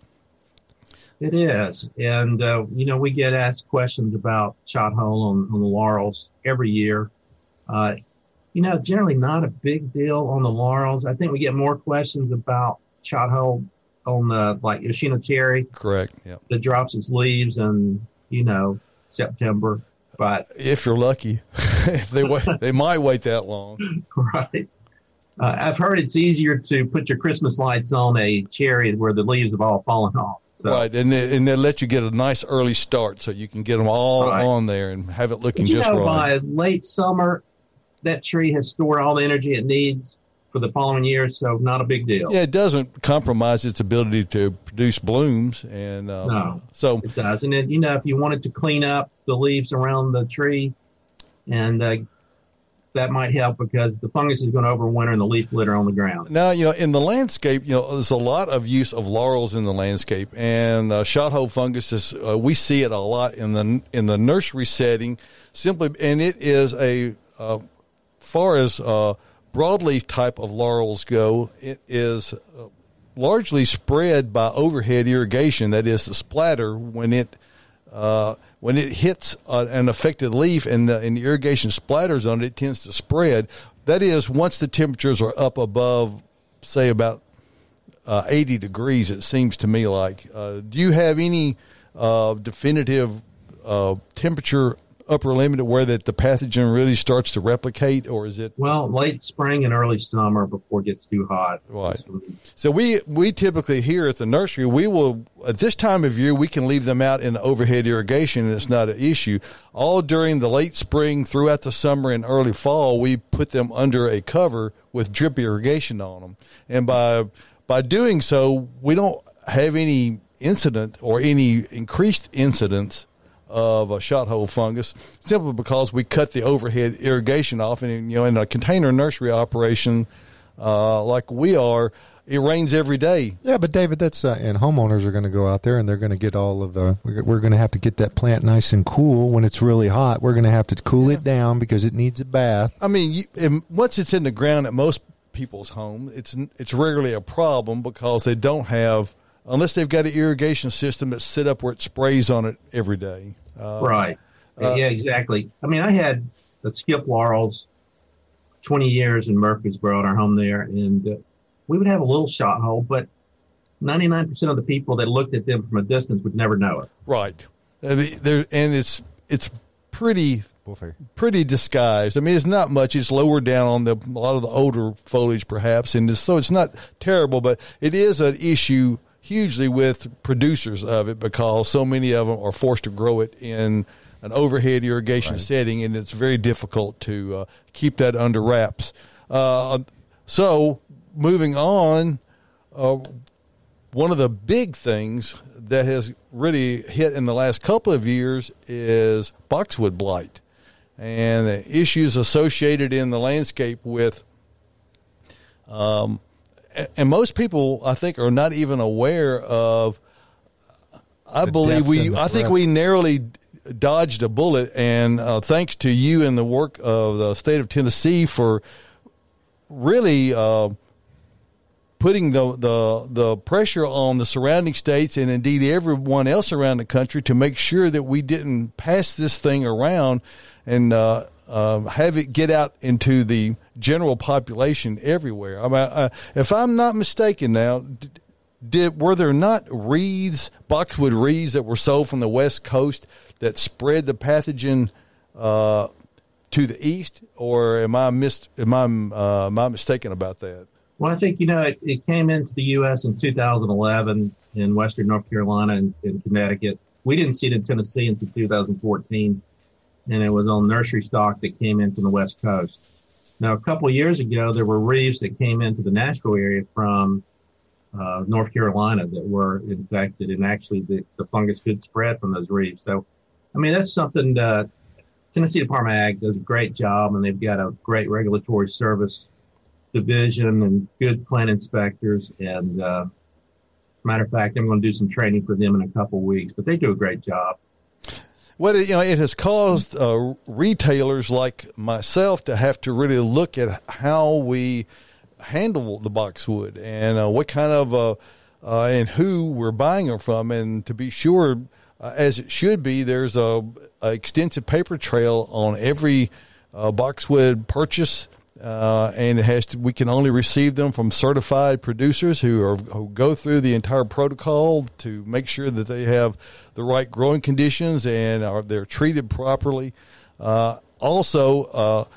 It is. And, uh, you know, we get asked questions about shot hole on, on the laurels every year. Uh, You know, generally not a big deal on the laurels. I think we get more questions about shot hole on the, like, Yoshino cherry Correct. Yeah. that drops its leaves in, you know, September. But If you're lucky, if they wait, they might wait that long. right, uh, I've heard it's easier to put your Christmas lights on a cherry where the leaves have all fallen off. So, Right, and they, and they let you get a nice early start so you can get them all Right. on there and have it looking you just know, right. by late summer, that tree has stored all the energy it needs for the following year, so not a big deal. Yeah, it doesn't compromise its ability to produce blooms, and uh, No. so It does. And then, you know, if you wanted to clean up the leaves around the tree, and uh, that might help because the fungus is going to overwinter in the leaf litter on the ground. now you know in the landscape, you know, there's a lot of use of laurels in the landscape, and uh, shot hole fungus is uh, we see it a lot in the in the nursery setting, simply, and it is a uh, far as uh, broadleaf type of laurels go, it is uh, largely spread by overhead irrigation. That is, the splatter when it uh, when it hits uh, an affected leaf and the, and the irrigation splatters on it, it tends to spread. That is, once the temperatures are up above, say, about uh, eighty degrees, it seems to me like. Uh, do you have any uh, definitive uh, temperature upper limit where that the pathogen really starts to replicate, or is it? Well, late spring and early summer before it gets too hot. Right. So we we typically here at the nursery, we will at this time of year we can leave them out in overhead irrigation, and it's not an issue. All during the late spring, throughout the summer and early fall, we put them under a cover with drip irrigation on them, and by by doing so, we don't have any incident or any increased incidence of a shot hole fungus, simply because we cut the overhead irrigation off. And, you know, in a container nursery operation uh, like we are, it rains every day. Yeah, but David, that's uh, and homeowners are going to go out there and they're going to get all of the. We're, we're going to have to get that plant nice and cool when it's really hot. We're going to have to cool Yeah. it down because it needs a bath. I mean, you, and once it's in the ground at most people's home, it's it's rarely a problem because they don't have, unless they've got an irrigation system that's set up where it sprays on it every day. Uh, Right. uh, yeah, exactly. I mean, I had the skip laurels twenty years in Murfreesboro at our home there, and uh, we would have a little shot hole, but ninety-nine percent of the people that looked at them from a distance would never know it. Right. Uh, the- There, and it's it's pretty Bullfair. Pretty disguised. I mean, it's not much. It's lower down on the a lot of the older foliage, perhaps, and it's, so it's not terrible. But it is an issue hugely with producers of it because so many of them are forced to grow it in an overhead irrigation right. setting, and it's very difficult to uh, keep that under wraps. Uh, so, moving on, uh, one of the big things that has really hit in the last couple of years is boxwood blight and the issues associated in the landscape with um, and most people, I think, are not even aware of. I the believe we. I think breadth. we narrowly dodged a bullet, and uh, thanks to you and the work of the state of Tennessee for really uh, putting the, the the pressure on the surrounding states and indeed everyone else around the country to make sure that we didn't pass this thing around and uh, uh, have it get out into the general population everywhere. I mean, uh, if I'm not mistaken now, did, did were there not wreaths, boxwood wreaths that were sold from the West Coast that spread the pathogen uh, to the east, or am I missed? Am I uh, am I mistaken about that? Well, I think, you know, it, it came into the U S in two thousand eleven in western North Carolina and, and Connecticut. We didn't see it in Tennessee until two thousand fourteen, and it was on nursery stock that came in from the West Coast. Now, a couple of years ago, there were wreaths that came into the Nashville area from uh, North Carolina that were infected, and actually the, the fungus could spread from those wreaths. So, I mean, that's something that Tennessee Department of Ag does a great job, and they've got a great regulatory service division and good plant inspectors. And uh, matter of fact, I'm going to do some training for them in a couple of weeks, but they do a great job. Well, you know, it has caused uh, retailers like myself to have to really look at how we handle the boxwood and uh, what kind of uh, uh, and who we're buying them from. And to be sure, uh, as it should be, there's a, a extensive paper trail on every uh, boxwood purchase. Uh, and it has to, we can only receive them from certified producers who are who go through the entire protocol to make sure that they have the right growing conditions and are they're treated properly. Uh, also, uh,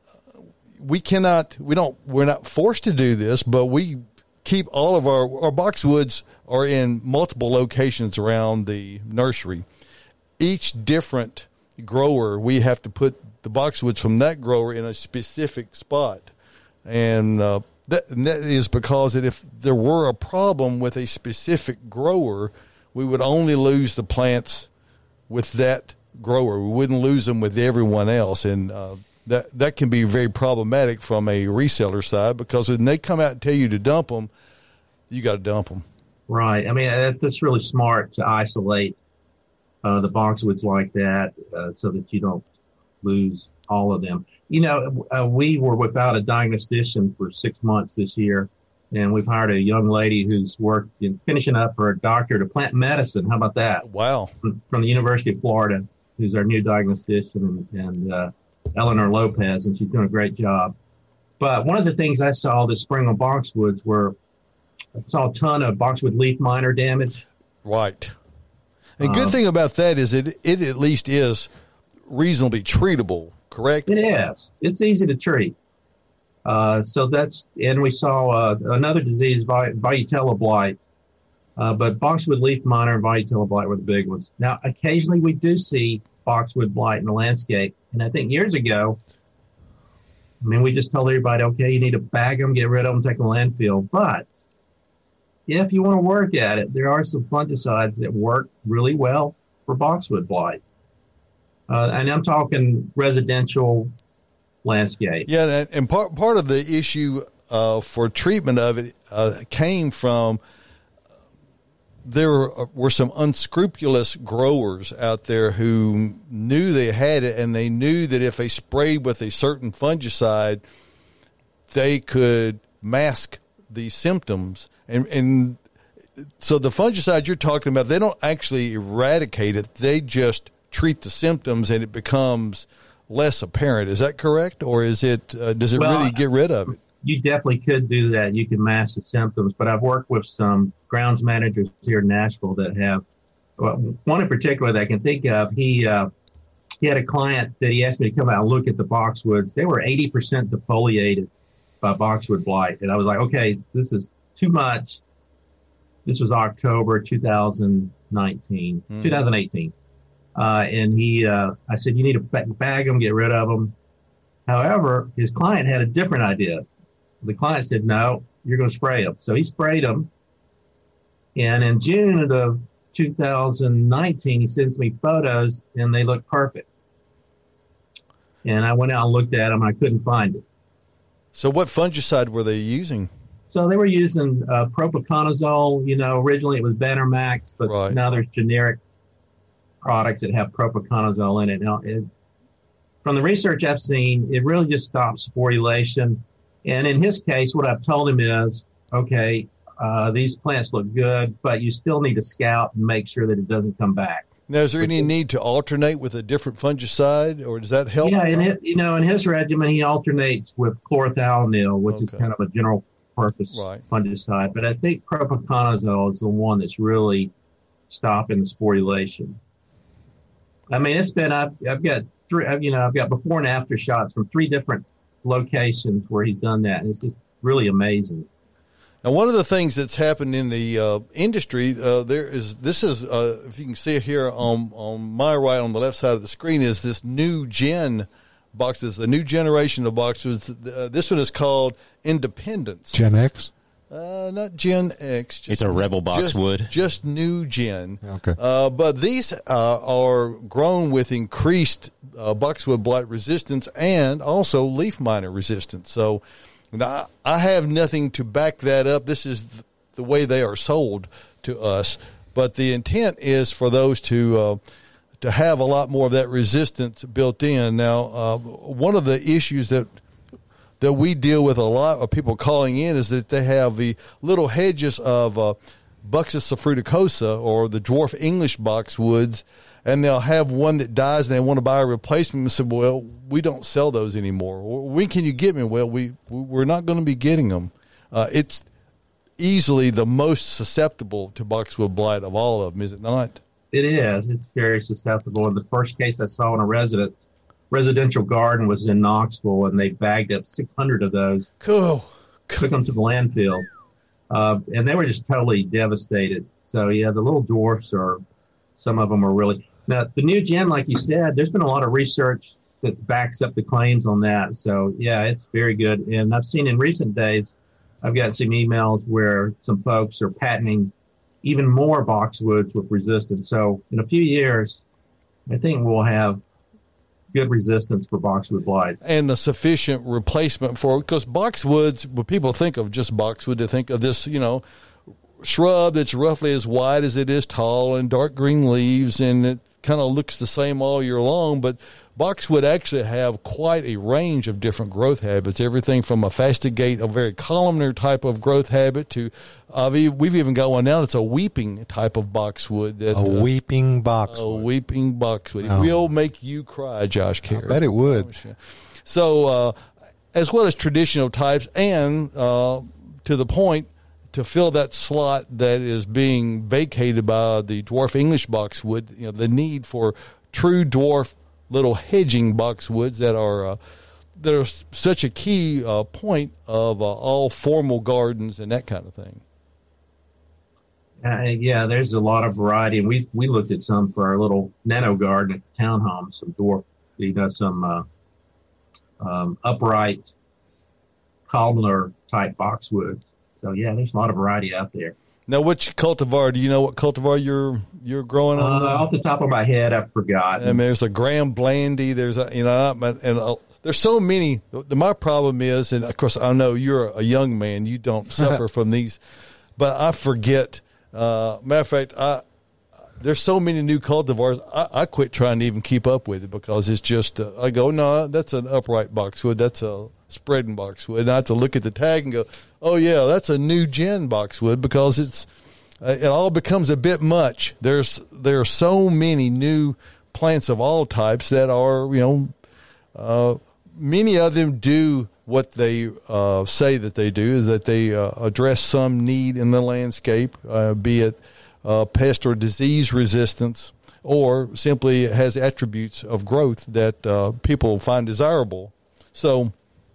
we cannot we don't we're not forced to do this, but we keep all of our our boxwoods are in multiple locations around the nursery. Each different grower, we have to put the boxwoods from that grower in a specific spot. And uh, that, and that is because that if there were a problem with a specific grower, we would only lose the plants with that grower. We wouldn't lose them with everyone else. And uh, that, that can be very problematic from a reseller side, because when they come out and tell you to dump them, you got to dump them. Right. I mean, that's really smart to isolate uh, the boxwoods like that uh, so that you don't lose all of them. You know, uh, we were without a diagnostician for six months this year, and we've hired a young lady who's worked in finishing up her doctorate of plant medicine. How about that? Wow. From, from the University of Florida, who's our new diagnostician, and, and uh, Eleanor Lopez, and she's doing a great job. But one of the things I saw this spring on boxwoods were I saw a ton of boxwood leaf miner damage. Right. And Um, good thing about that is it it at least is reasonably treatable, correct? It is. It's easy to treat. Uh, so that's, and we saw uh, another disease, Vi- Vitello blight. Uh, but boxwood leaf miner and Vitello blight were the big ones. Now, occasionally we do see boxwood blight in the landscape. And I think years ago, I mean, we just told everybody, okay, you need to bag them, get rid of them, take them to landfill. But if you want to work at it, there are some fungicides that work really well for boxwood blight. Uh, and I'm talking residential landscape. Yeah, and, and part part of the issue uh, for treatment of it uh, came from there were, were some unscrupulous growers out there who knew they had it, and they knew that if they sprayed with a certain fungicide, they could mask the symptoms. And, and so the fungicide you're talking about, they don't actually eradicate it. They just treat the symptoms, and it becomes less apparent. Is that correct? Or is it, uh, does it Well, really get rid of it? You definitely could do that. You can mask the symptoms, but I've worked with some grounds managers here in Nashville that have, well, one in particular that I can think of, he, uh, he had a client that he asked me to come out and look at the boxwoods. They were eighty percent defoliated by boxwood blight. And I was like, okay, this is too much. This was October two thousand nineteen, mm. two thousand eighteen. Uh, and he, uh, I said, you need to bag them, get rid of them. However, his client had a different idea. The client said, no, you're going to spray them. So he sprayed them. And in June of two thousand nineteen, he sends me photos, and they look perfect. And I went out and looked at them, and I couldn't find it. So what fungicide were they using? So they were using uh, propiconazole. You know, originally it was Bannermax, but right. now there's generic products that have propiconazole in it. Now, it, from the research I've seen, it really just stops sporulation. And in his case, what I've told him is, okay, uh, these plants look good, but you still need to scout and make sure that it doesn't come back. Now, is there any need to alternate with a different fungicide, or does that help? Yeah, in his, you know, in his regimen, he alternates with chlorothalonil, which okay. is kind of a general purpose right. fungicide. But I think propiconazole is the one that's really stopping the sporulation. I mean, it's been, I've, I've got three, you know, I've got before and after shots from three different locations where he's done that. And it's just really amazing. Now, one of the things that's happened in the uh, industry, uh, there is this is uh, if you can see it here on on my right on the left side of the screen is this new gen boxes, the new generation of boxes. Uh, this one is called Independence. Gen X. Uh, not Gen X. Just, it's a Rebel boxwood. Just, just new gen. Okay. Uh, but these uh, are grown with increased uh, boxwood blight resistance and also leaf miner resistance. So. Now, I have nothing to back that up. This is the way they are sold to us. But the intent is for those to uh, to have a lot more of that resistance built in. Now, uh, one of the issues that that we deal with a lot of people calling in is that they have the little hedges of uh, Buxus fruticosa or the dwarf English boxwoods, and they'll have one that dies and they want to buy a replacement. And said, well, we don't sell those anymore. When can you get me? Well, we, we're not going to be getting them. Uh, it's easily the most susceptible to boxwood blight of all of them, is it not? It is. It's very susceptible. And the first case I saw in a resident residential garden was in Knoxville, and they bagged up six hundred of those. Cool. Took them to the landfill. Uh, and they were just totally devastated. So, yeah, the little dwarfs are, some of them are really. Now, the new gen, like you said, there's been a lot of research that backs up the claims on that. So, yeah, it's very good. And I've seen in recent days, I've got some emails where some folks are patenting even more boxwoods with resistance. So, in a few years, I think we'll have good resistance for boxwood blight. And a sufficient replacement for, because boxwoods, when people think of just boxwood, they think of this, you know, shrub that's roughly as wide as it is tall and dark green leaves, and it kind of looks the same all year long. But boxwood actually have quite a range of different growth habits, everything from a fastigate, a very columnar type of growth habit, to uh, we've even got one now that's a weeping type of boxwood. That, a uh, weeping boxwood. A weeping boxwood. Oh. It will make you cry, Josh Carey. I bet it would. So, uh, as well as traditional types, and uh, to the point, to fill that slot that is being vacated by the dwarf English boxwood, you know, the need for true dwarf little hedging boxwoods that are uh, that are such a key uh, point of uh, all formal gardens and that kind of thing. Uh, yeah, there's a lot of variety, and we we looked at some for our little nano garden at the townhome, some dwarf, you know, some uh, um, upright columnar type boxwoods. So yeah, there's a lot of variety out there. Now, which cultivar? Do you know what cultivar you're you're growing on? Uh, off the top of my head, I forgot. I mean, there's a Graham Blandy. There's a, you know, and uh, there's so many. My problem is, and of course, I know you're a young man. You don't suffer from these, but I forget. Uh, matter of fact, I there's so many new cultivars. I, I quit trying to even keep up with it because it's just. Uh, I go, no, that's an upright boxwood. That's a spreading boxwood. And I have to look at the tag and go, oh yeah, that's a new gen boxwood, because it's uh, it all becomes a bit much. There's there are so many new plants of all types that are, you know, uh, many of them do what they uh, say that they do, is that they uh, address some need in the landscape, uh, be it uh, pest or disease resistance. or simply has attributes of growth that uh, people find desirable. So,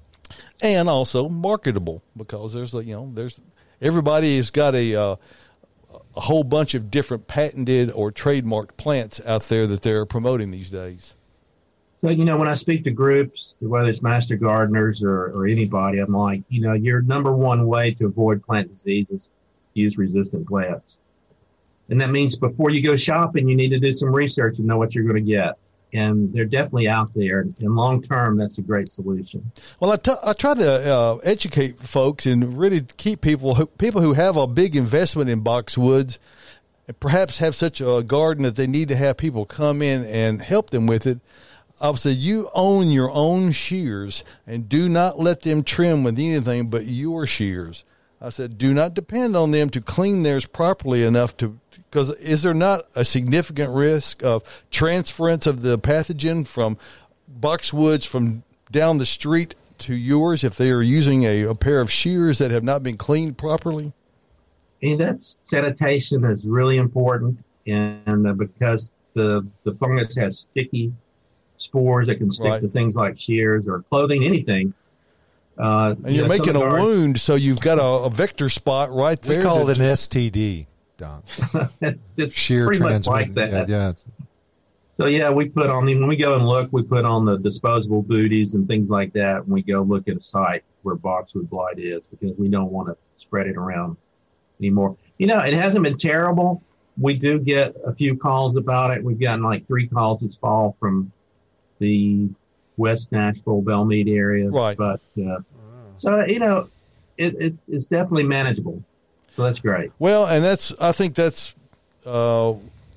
and also marketable, because there's you know there's everybody has got a uh, a whole bunch of different patented or trademarked plants out there that they're promoting these days. So, you know, when I speak to groups, whether it's master gardeners or, or anybody, I'm like, you know, your number one way to avoid plant disease is use resistant plants. And that means before you go shopping, you need to do some research and know what you're going to get. And they're definitely out there. And long term, that's a great solution. Well, I, t- I try to uh, educate folks and really keep people who, people who have a big investment in boxwoods and perhaps have such a garden that they need to have people come in and help them with it. Obviously, you own your own shears, and do not let them trim with anything but your shears. I said, do not depend on them to clean theirs properly enough to, because is there not a significant risk of transference of the pathogen from boxwoods from down the street to yours if they are using a, a pair of shears that have not been cleaned properly? And that's sanitation is really important, and uh, because the the fungus has sticky spores that can stick right. to things like shears or clothing, anything. Uh, and you're you know, making a guards, wound, so you've got a, a vector spot right there. We call it an S T D, Don. it's it's shear pretty transmission. much like that. Yeah, yeah. So, yeah, we put on, when we go and look, we put on the disposable booties and things like that when we go look at a site where boxwood blight is, because we don't want to spread it around anymore. You know, it hasn't been terrible. We do get a few calls about it. We've gotten like three calls this fall from the West Nashville, Belmead area. Right. But, uh, so, you know, it, it, it's definitely manageable. So that's great. Well, and that's, I think that's, uh,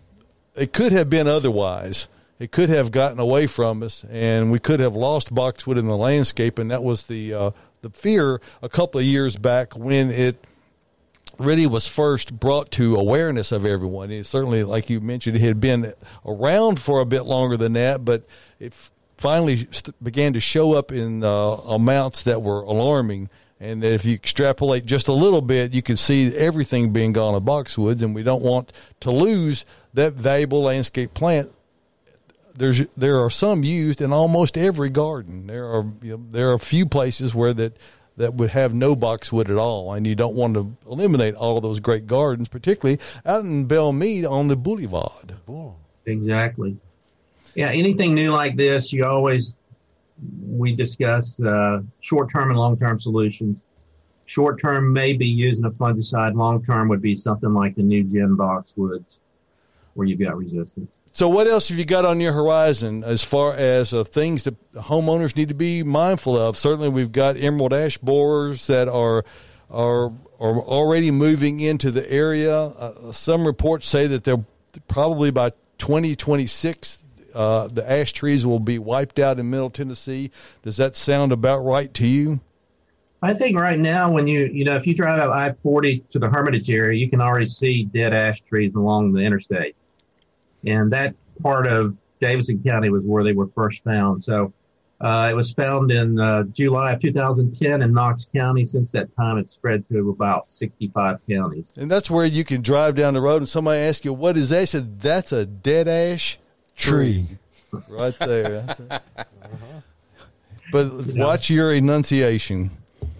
it could have been otherwise. It could have gotten away from us, and we could have lost boxwood in the landscape, and that was the, uh, the fear a couple of years back when it really was first brought to awareness of everyone. It certainly, like you mentioned, it had been around for a bit longer than that, but it finally st- began to show up in uh, amounts that were alarming. And that if you extrapolate just a little bit, you can see everything being gone of boxwoods, and we don't want to lose that valuable landscape plant. There's there are some used in almost every garden. There are you know, there are a few places where that. that would have no boxwood at all, and you don't want to eliminate all of those great gardens, particularly out in Belmead on the boulevard. Exactly. Yeah, anything new like this, you always, we discuss uh, short-term and long-term solutions. Short-term may be using a fungicide. Long-term would be something like the new Gen boxwoods where you've got resistance. So what else have you got on your horizon as far as uh, things that homeowners need to be mindful of? Certainly we've got emerald ash borers that are are are already moving into the area. Uh, some reports say that they're probably by twenty twenty-six uh, the ash trees will be wiped out in Middle Tennessee. Does that sound about right to you? I think right now when you, you know, if you drive out I forty to the Hermitage area, you can already see dead ash trees along the interstate. And that part of Davidson County was where they were first found. So uh, it was found in uh, July of two thousand ten in Knox County. Since that time, it's spread to about sixty-five counties. And that's where you can drive down the road and somebody asks you, what is that? I said, that's a dead ash tree. tree. Right there. uh-huh. But watch your enunciation.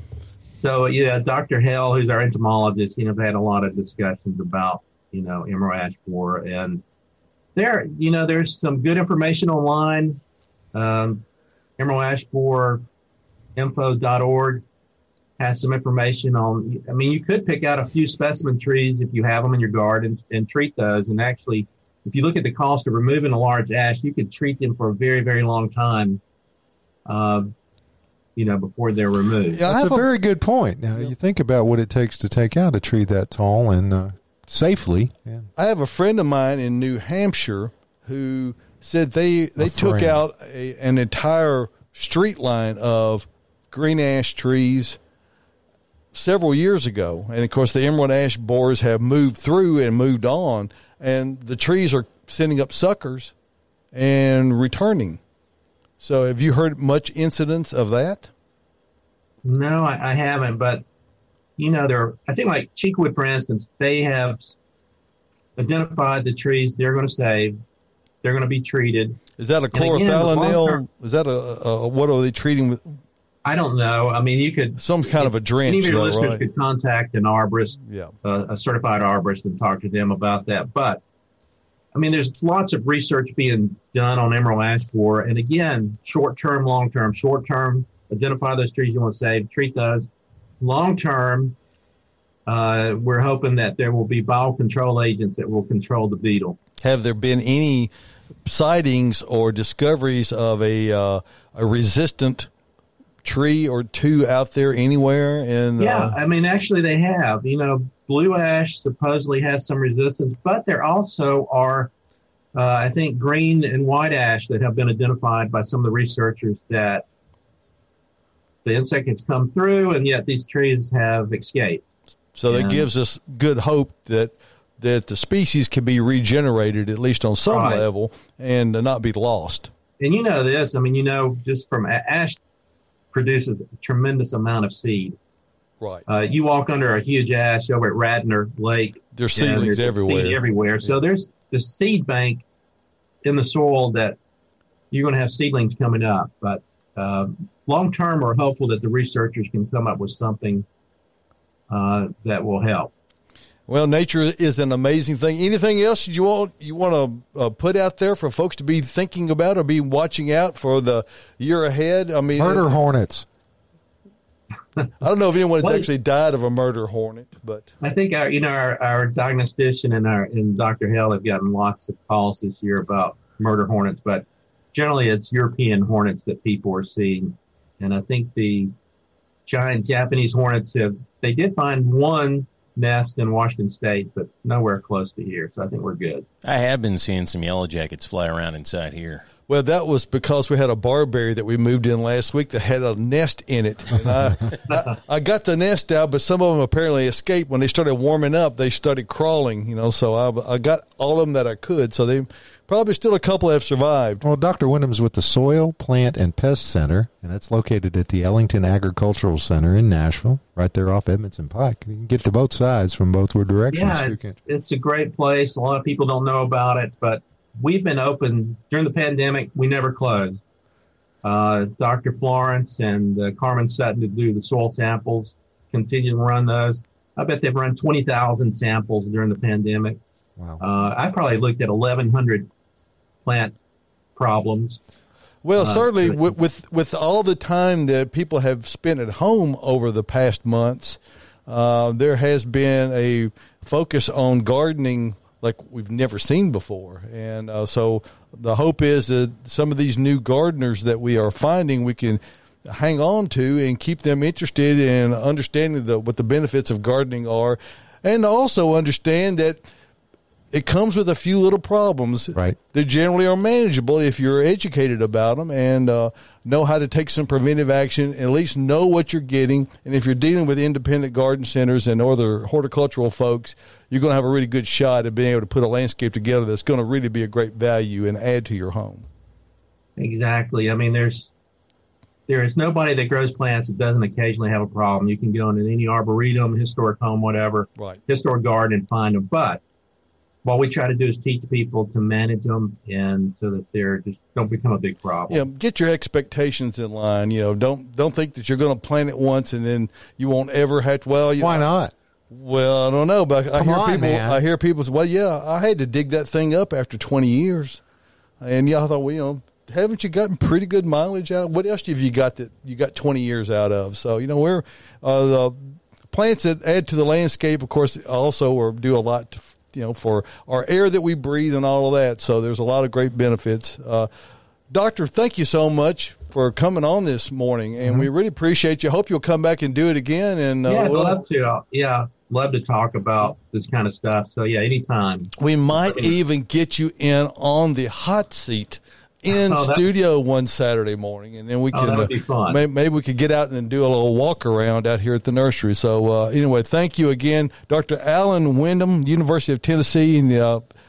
So, yeah, Doctor Hell, who's our entomologist, you know, had a lot of discussions about, you know, emerald ash borer. And there, you know, there's some good information online. Um, emerald ash borer info dot org has some information on, I mean, you could pick out a few specimen trees if you have them in your garden and, and treat those. And actually, if you look at the cost of removing a large ash, you could treat them for a very, very long time, uh, you know, before they're removed. Yeah, that's a, a very good point. Now, yeah. You think about what it takes to take out a tree that tall and uh, safely. Yeah. I have a friend of mine in New Hampshire who said they, they took out a, an entire street line of green ash trees several years ago. And, of course, the emerald ash borers have moved through and moved on, and the trees are sending up suckers and returning. So have you heard much incidents of that? No, I, I haven't. But, you know, there. I think like Cheekwood, for instance, they have identified the trees they're going to save. They're going to be treated. Is that a chlorothalonil? Is that a, a what are they treating with? I don't know. I mean, you could some kind of a drench. Any of your though, listeners right? could contact an arborist, yeah, uh, a certified arborist, and talk to them about that. But I mean, there's lots of research being done on emerald ash borer, and again, short term, long term. Short term, identify those trees you want to save, treat those. Long term, uh, we're hoping that there will be biocontrol agents that will control the beetle. Have there been any sightings or discoveries of a uh, a resistant tree or two out there anywhere? In yeah, uh, I mean, actually, they have. You know, blue ash supposedly has some resistance, but there also are, uh, I think, green and white ash that have been identified by some of the researchers that the insect has come through, and yet these trees have escaped. So that and, gives us good hope that that the species can be regenerated, at least on some right. level, and not be lost. And you know this. I mean, you know, just from ash produces a tremendous amount of seed. Right. Uh, you walk under a huge ash over at Radnor Lake. There's seedlings there's everywhere. Seed everywhere. Yeah. So there's the seed bank in the soil that you're going to have seedlings coming up. But uh, long term, we're hopeful that the researchers can come up with something uh, that will help. Well, nature is an amazing thing. Anything else you want you want to uh, put out there for folks to be thinking about or be watching out for the year ahead? I mean, murder hornets. I don't know if anyone has well, actually died of a murder hornet, but I think our you know our, our diagnostician and our and Doctor Hell have gotten lots of calls this year about murder hornets, but generally it's European hornets that people are seeing, and I think the giant Japanese hornets have they did find one nest in Washington State, but nowhere close to here. So I think we're good. I have been seeing some yellow jackets fly around inside here. Well, that was because we had a barberry that we moved in last week that had a nest in it. And I, I, I got the nest out, but some of them apparently escaped. When they started warming up, they started crawling, you know, so I, I got all of them that I could. So they probably still a couple have survived. Well, Doctor Wyndham's with the Soil, Plant, and Pest Center, and it's located at the Ellington Agricultural Center in Nashville, right there off Edmondson Pike. You can get to both sides from both directions. Yeah, it's, it's a great place. A lot of people don't know about it, but we've been open during the pandemic. We never closed. Uh, Doctor Florence and uh, Carmen Sutton to do the soil samples, continue to run those. I bet they've run twenty thousand samples during the pandemic. Wow. Uh, I probably looked at eleven hundred plant problems. Well, Uh, certainly but- with, with with all the time that people have spent at home over the past months, uh, there has been a focus on gardening like we've never seen before. And uh, so the hope is that some of these new gardeners that we are finding, we can hang on to and keep them interested in understanding the, what the benefits of gardening are, and also understand that it comes with a few little problems right. that generally are manageable if you're educated about them and uh, know how to take some preventive action, at least know what you're getting. And if you're dealing with independent garden centers and other horticultural folks, you're going to have a really good shot at being able to put a landscape together that's going to really be a great value and add to your home. Exactly. I mean, there's there is nobody that grows plants that doesn't occasionally have a problem. You can go into any arboretum, historic home, whatever, Right. historic garden and find them. But what we try to do is teach people to manage them, and so that they're just don't become a big problem. Yeah, get your expectations in line. You know, don't don't think that you're going to plant it once and then you won't ever have to. Well, you, Why not? Well, I don't know, but I Come hear on, people. man. I hear people say, "Well, yeah, I had to dig that thing up after twenty years," and yeah, I thought, well, you know, haven't you gotten pretty good mileage out? What else have you got that you got twenty years out of? So, you know, we're uh, the plants that add to the landscape, of course, also or do a lot to, you know, for our air that we breathe and all of that. So there's a lot of great benefits. Uh, Doctor, thank you so much for coming on this morning, and mm-hmm. we really appreciate you. Hope you'll come back and do it again. And uh, yeah, I'd we'll, love to. Yeah, love to talk about this kind of stuff. So yeah, anytime. we might even get you in on the hot seat in Oh, that- studio one Saturday morning, and then we Oh, can that would uh, be fun. Maybe, maybe we could get out and do a little walk around out here at the nursery. So uh, anyway, thank you again, Doctor Alan Wyndham, University of Tennessee, and uh,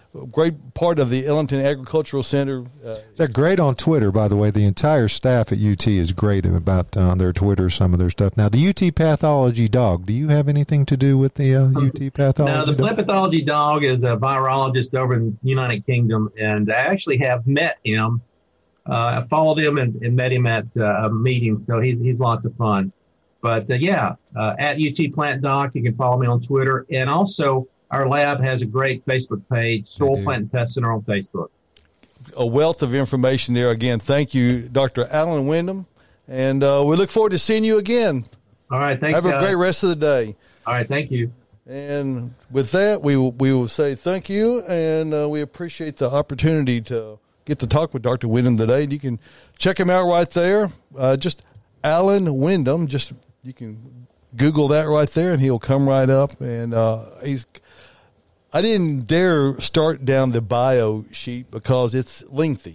great part of the Ellington Agricultural Center. Uh, They're great on Twitter, by the way. The entire staff at U T is great about uh, their Twitter, some of their stuff. Now, the U T Pathology Dog, do you have anything to do with the uh, U T Pathology Now, the Dog? plant pathology dog is a virologist over in the United Kingdom, and I actually have met him. Uh, I followed him and, and met him at uh, a meeting, so he's, he's lots of fun. But, uh, yeah, uh, at U T Plant Doc, you can follow me on Twitter. And also, our lab has a great Facebook page, Soil Plant and Pest Center on Facebook. A wealth of information there. Again, thank you, Doctor Alan Wyndham. And uh, we look forward to seeing you again. All right, thanks, Have a guys. great rest of the day. All right, thank you. And with that, we will, we will say thank you, and uh, we appreciate the opportunity to get to talk with Doctor Wyndham today. You can check him out right there. Uh, just Alan Wyndham. Just you can Google that right there, and he'll come right up. And uh, he's. I didn't dare start down the bio sheet because it's lengthy,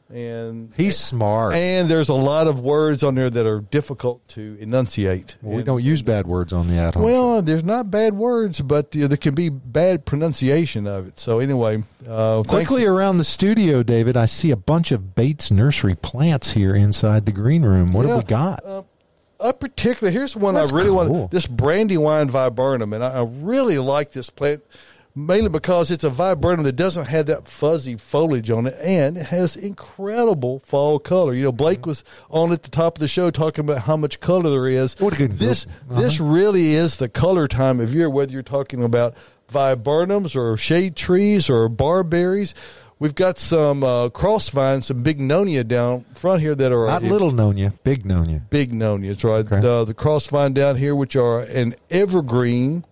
and He's smart. and there's a lot of words on there that are difficult to enunciate. Well, we And- don't use bad words on the at home. well, there's not bad words, but uh, there can be bad pronunciation of it. So anyway, uh, Quickly thanks. around the studio, David, I see a bunch of Bates Nursery plants here inside the green room. What Yeah. have we got? Uh, I particularly here's one That's I really cool. want. This Brandywine viburnum, and I, I really like this plant mainly because it's a viburnum that doesn't have that fuzzy foliage on it, and it has incredible fall color. You know, Blake was on at the top of the show talking about how much color there is. What a good this uh-huh. this really is the color time of year, whether you're talking about viburnums or shade trees or barberries. We've got some uh, cross vines, some bignonia down front here that are Not little Nonia, big Nonia. bignonias, right? Okay. Uh, the cross vine down here, which are an evergreen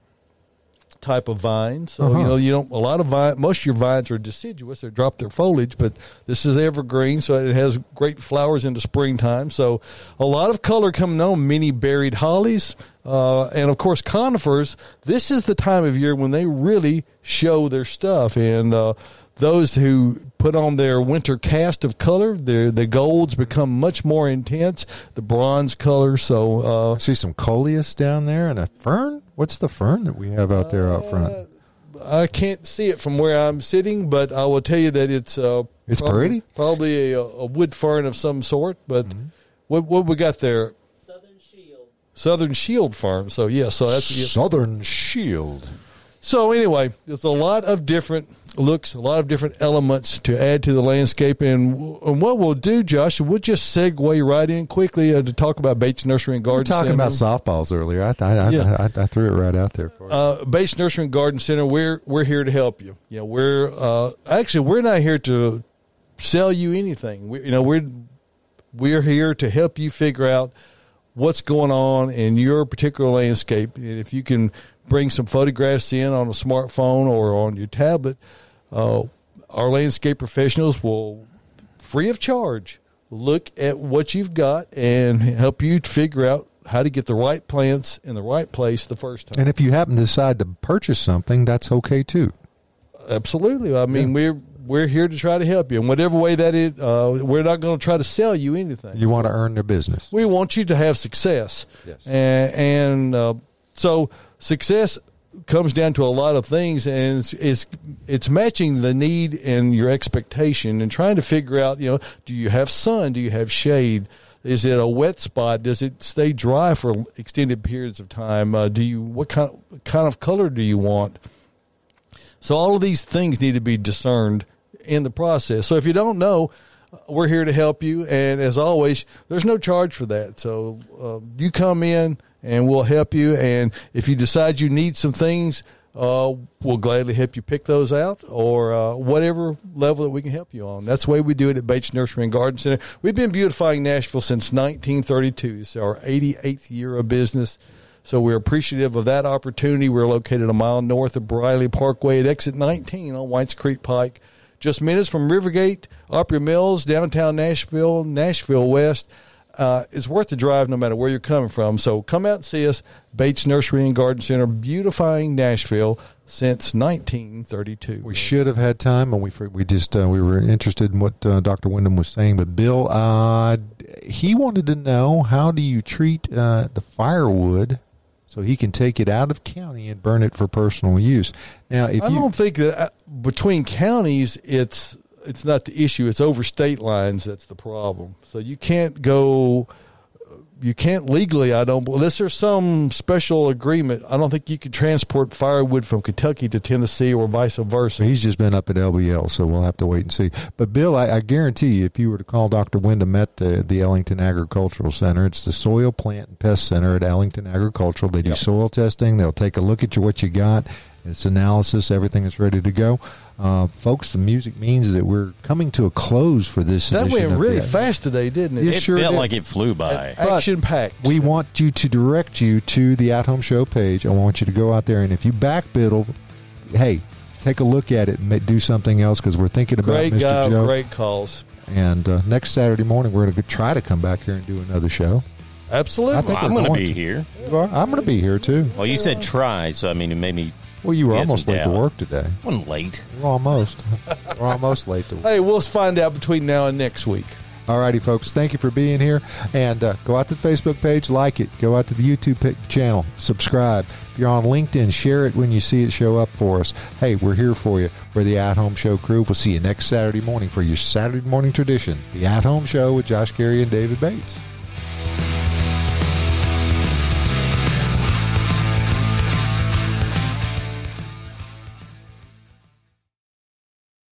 type of vine. So Uh-huh. you know, you don't. A lot of vine, most of your vines are deciduous; they drop their foliage, but this is evergreen, so it has great flowers in the springtime. So a lot of color coming on. Many berried hollies, uh, and of course conifers. This is the time of year when they really show their stuff, and uh, those who put on their winter cast of color, their the golds become much more intense, the bronze color. So uh, I see some coleus down there and a fern. What's the fern that we have out there out front? I can't see it from where I'm sitting, but I will tell you that it's uh, It's probably, pretty? probably a, a wood fern of some sort. But Mm-hmm. what what we got there? Southern Shield. Southern Shield Farm. So yeah, so that's yeah. Southern Shield. So anyway, there's a lot of different looks, a lot of different elements to add to the landscape. And, and what we'll do, Josh, we'll just segue right in quickly uh, to talk about Bates Nursery and We were Garden talking Center. about softballs earlier. I, I, I, Yeah. I, I threw it right out there for you. Uh, Bates Nursery and Garden Center, we're we're here to help you. You know, we're uh, actually we're not here to sell you anything. We, you know, we're we're here to help you figure out what's going on in your particular landscape. And if you can bring some photographs in on a smartphone or on your tablet, uh, our landscape professionals will, free of charge, look at what you've got and help you to figure out how to get the right plants in the right place the first time. And if you happen to decide to purchase something, that's okay too. Absolutely. I mean, we're we're here to try to help you in whatever way that is. Uh, we're not going to try to sell you anything. You want to earn their business. We want you to have success. Yes. And, and uh, so success comes down to a lot of things, and it's, it's it's matching the need and your expectation, and trying to figure out, you know, do you have sun? Do you have shade? Is it a wet spot? Does it stay dry for extended periods of time? Uh, do you what kind kind of color do you want? So all of these things need to be discerned in the process. So if you don't know, we're here to help you. And as always, there's no charge for that. So uh, you come in and we'll help you. And if you decide you need some things, uh, we'll gladly help you pick those out, or uh, whatever level that we can help you on. That's the way we do it at Bates Nursery and Garden Center. We've been beautifying Nashville since nineteen thirty-two. It's our eighty-eighth year of business. So we're appreciative of that opportunity. We're located a mile north of Briley Parkway at exit nineteen on Whites Creek Pike. Just minutes from Rivergate, Opry Mills, downtown Nashville, Nashville West. Uh, it's worth the drive no matter where you're coming from. So come out and see us, Bates Nursery and Garden Center, beautifying Nashville since nineteen thirty-two. We should have had time, and we we just uh, we were interested in what uh, Doctor Wyndham was saying. But Bill, uh, he wanted to know, how do you treat uh, the firewood so he can take it out of county and burn it for personal use. Now, if I you don't think that uh, between counties, it's it's not the issue. It's over state lines that's the problem. So you can't go, you can't legally, I don't, unless there's some special agreement, I don't think you can transport firewood from Kentucky to Tennessee or vice versa. He's just been up at L B L, so we'll have to wait and see. But, Bill, I, I guarantee you, if you were to call Doctor Wyndham at the, the Ellington Agricultural Center, it's the Soil, Plant, and Pest Center at Ellington Agricultural. They do Yep. soil testing. They'll take a look at you, what you got. It's analysis. Everything is ready to go. Uh, folks, the music means that we're coming to a close for this That edition went of really the- fast today, didn't it? It It sure felt did. like it flew by. Action packed. We want you to direct you to the At Home Show page. I want you to go out there, and if you back Biddle, hey, take a look at it and ma- do something else, because we're thinking about Great Mister guy, Joe. great calls. And uh, next Saturday morning, we're going to try to come back here and do another show. Absolutely. I think I'm we're going to going be to. here. You are? I'm going to be here, too. Well, you said try, so I mean, it made me. Well, you were Get some almost late to doubt. work today. wasn't late. We're almost. We're almost late to work. Hey, we'll find out between now and next week. All righty, folks. Thank you for being here. And uh, go out to the Facebook page, like it. Go out to the YouTube pa- channel, subscribe. If you're on LinkedIn, share it when you see it show up for us. Hey, we're here for you. We're the At Home Show crew. We'll see you next Saturday morning for your Saturday morning tradition, the At Home Show with Josh Carey and David Bates.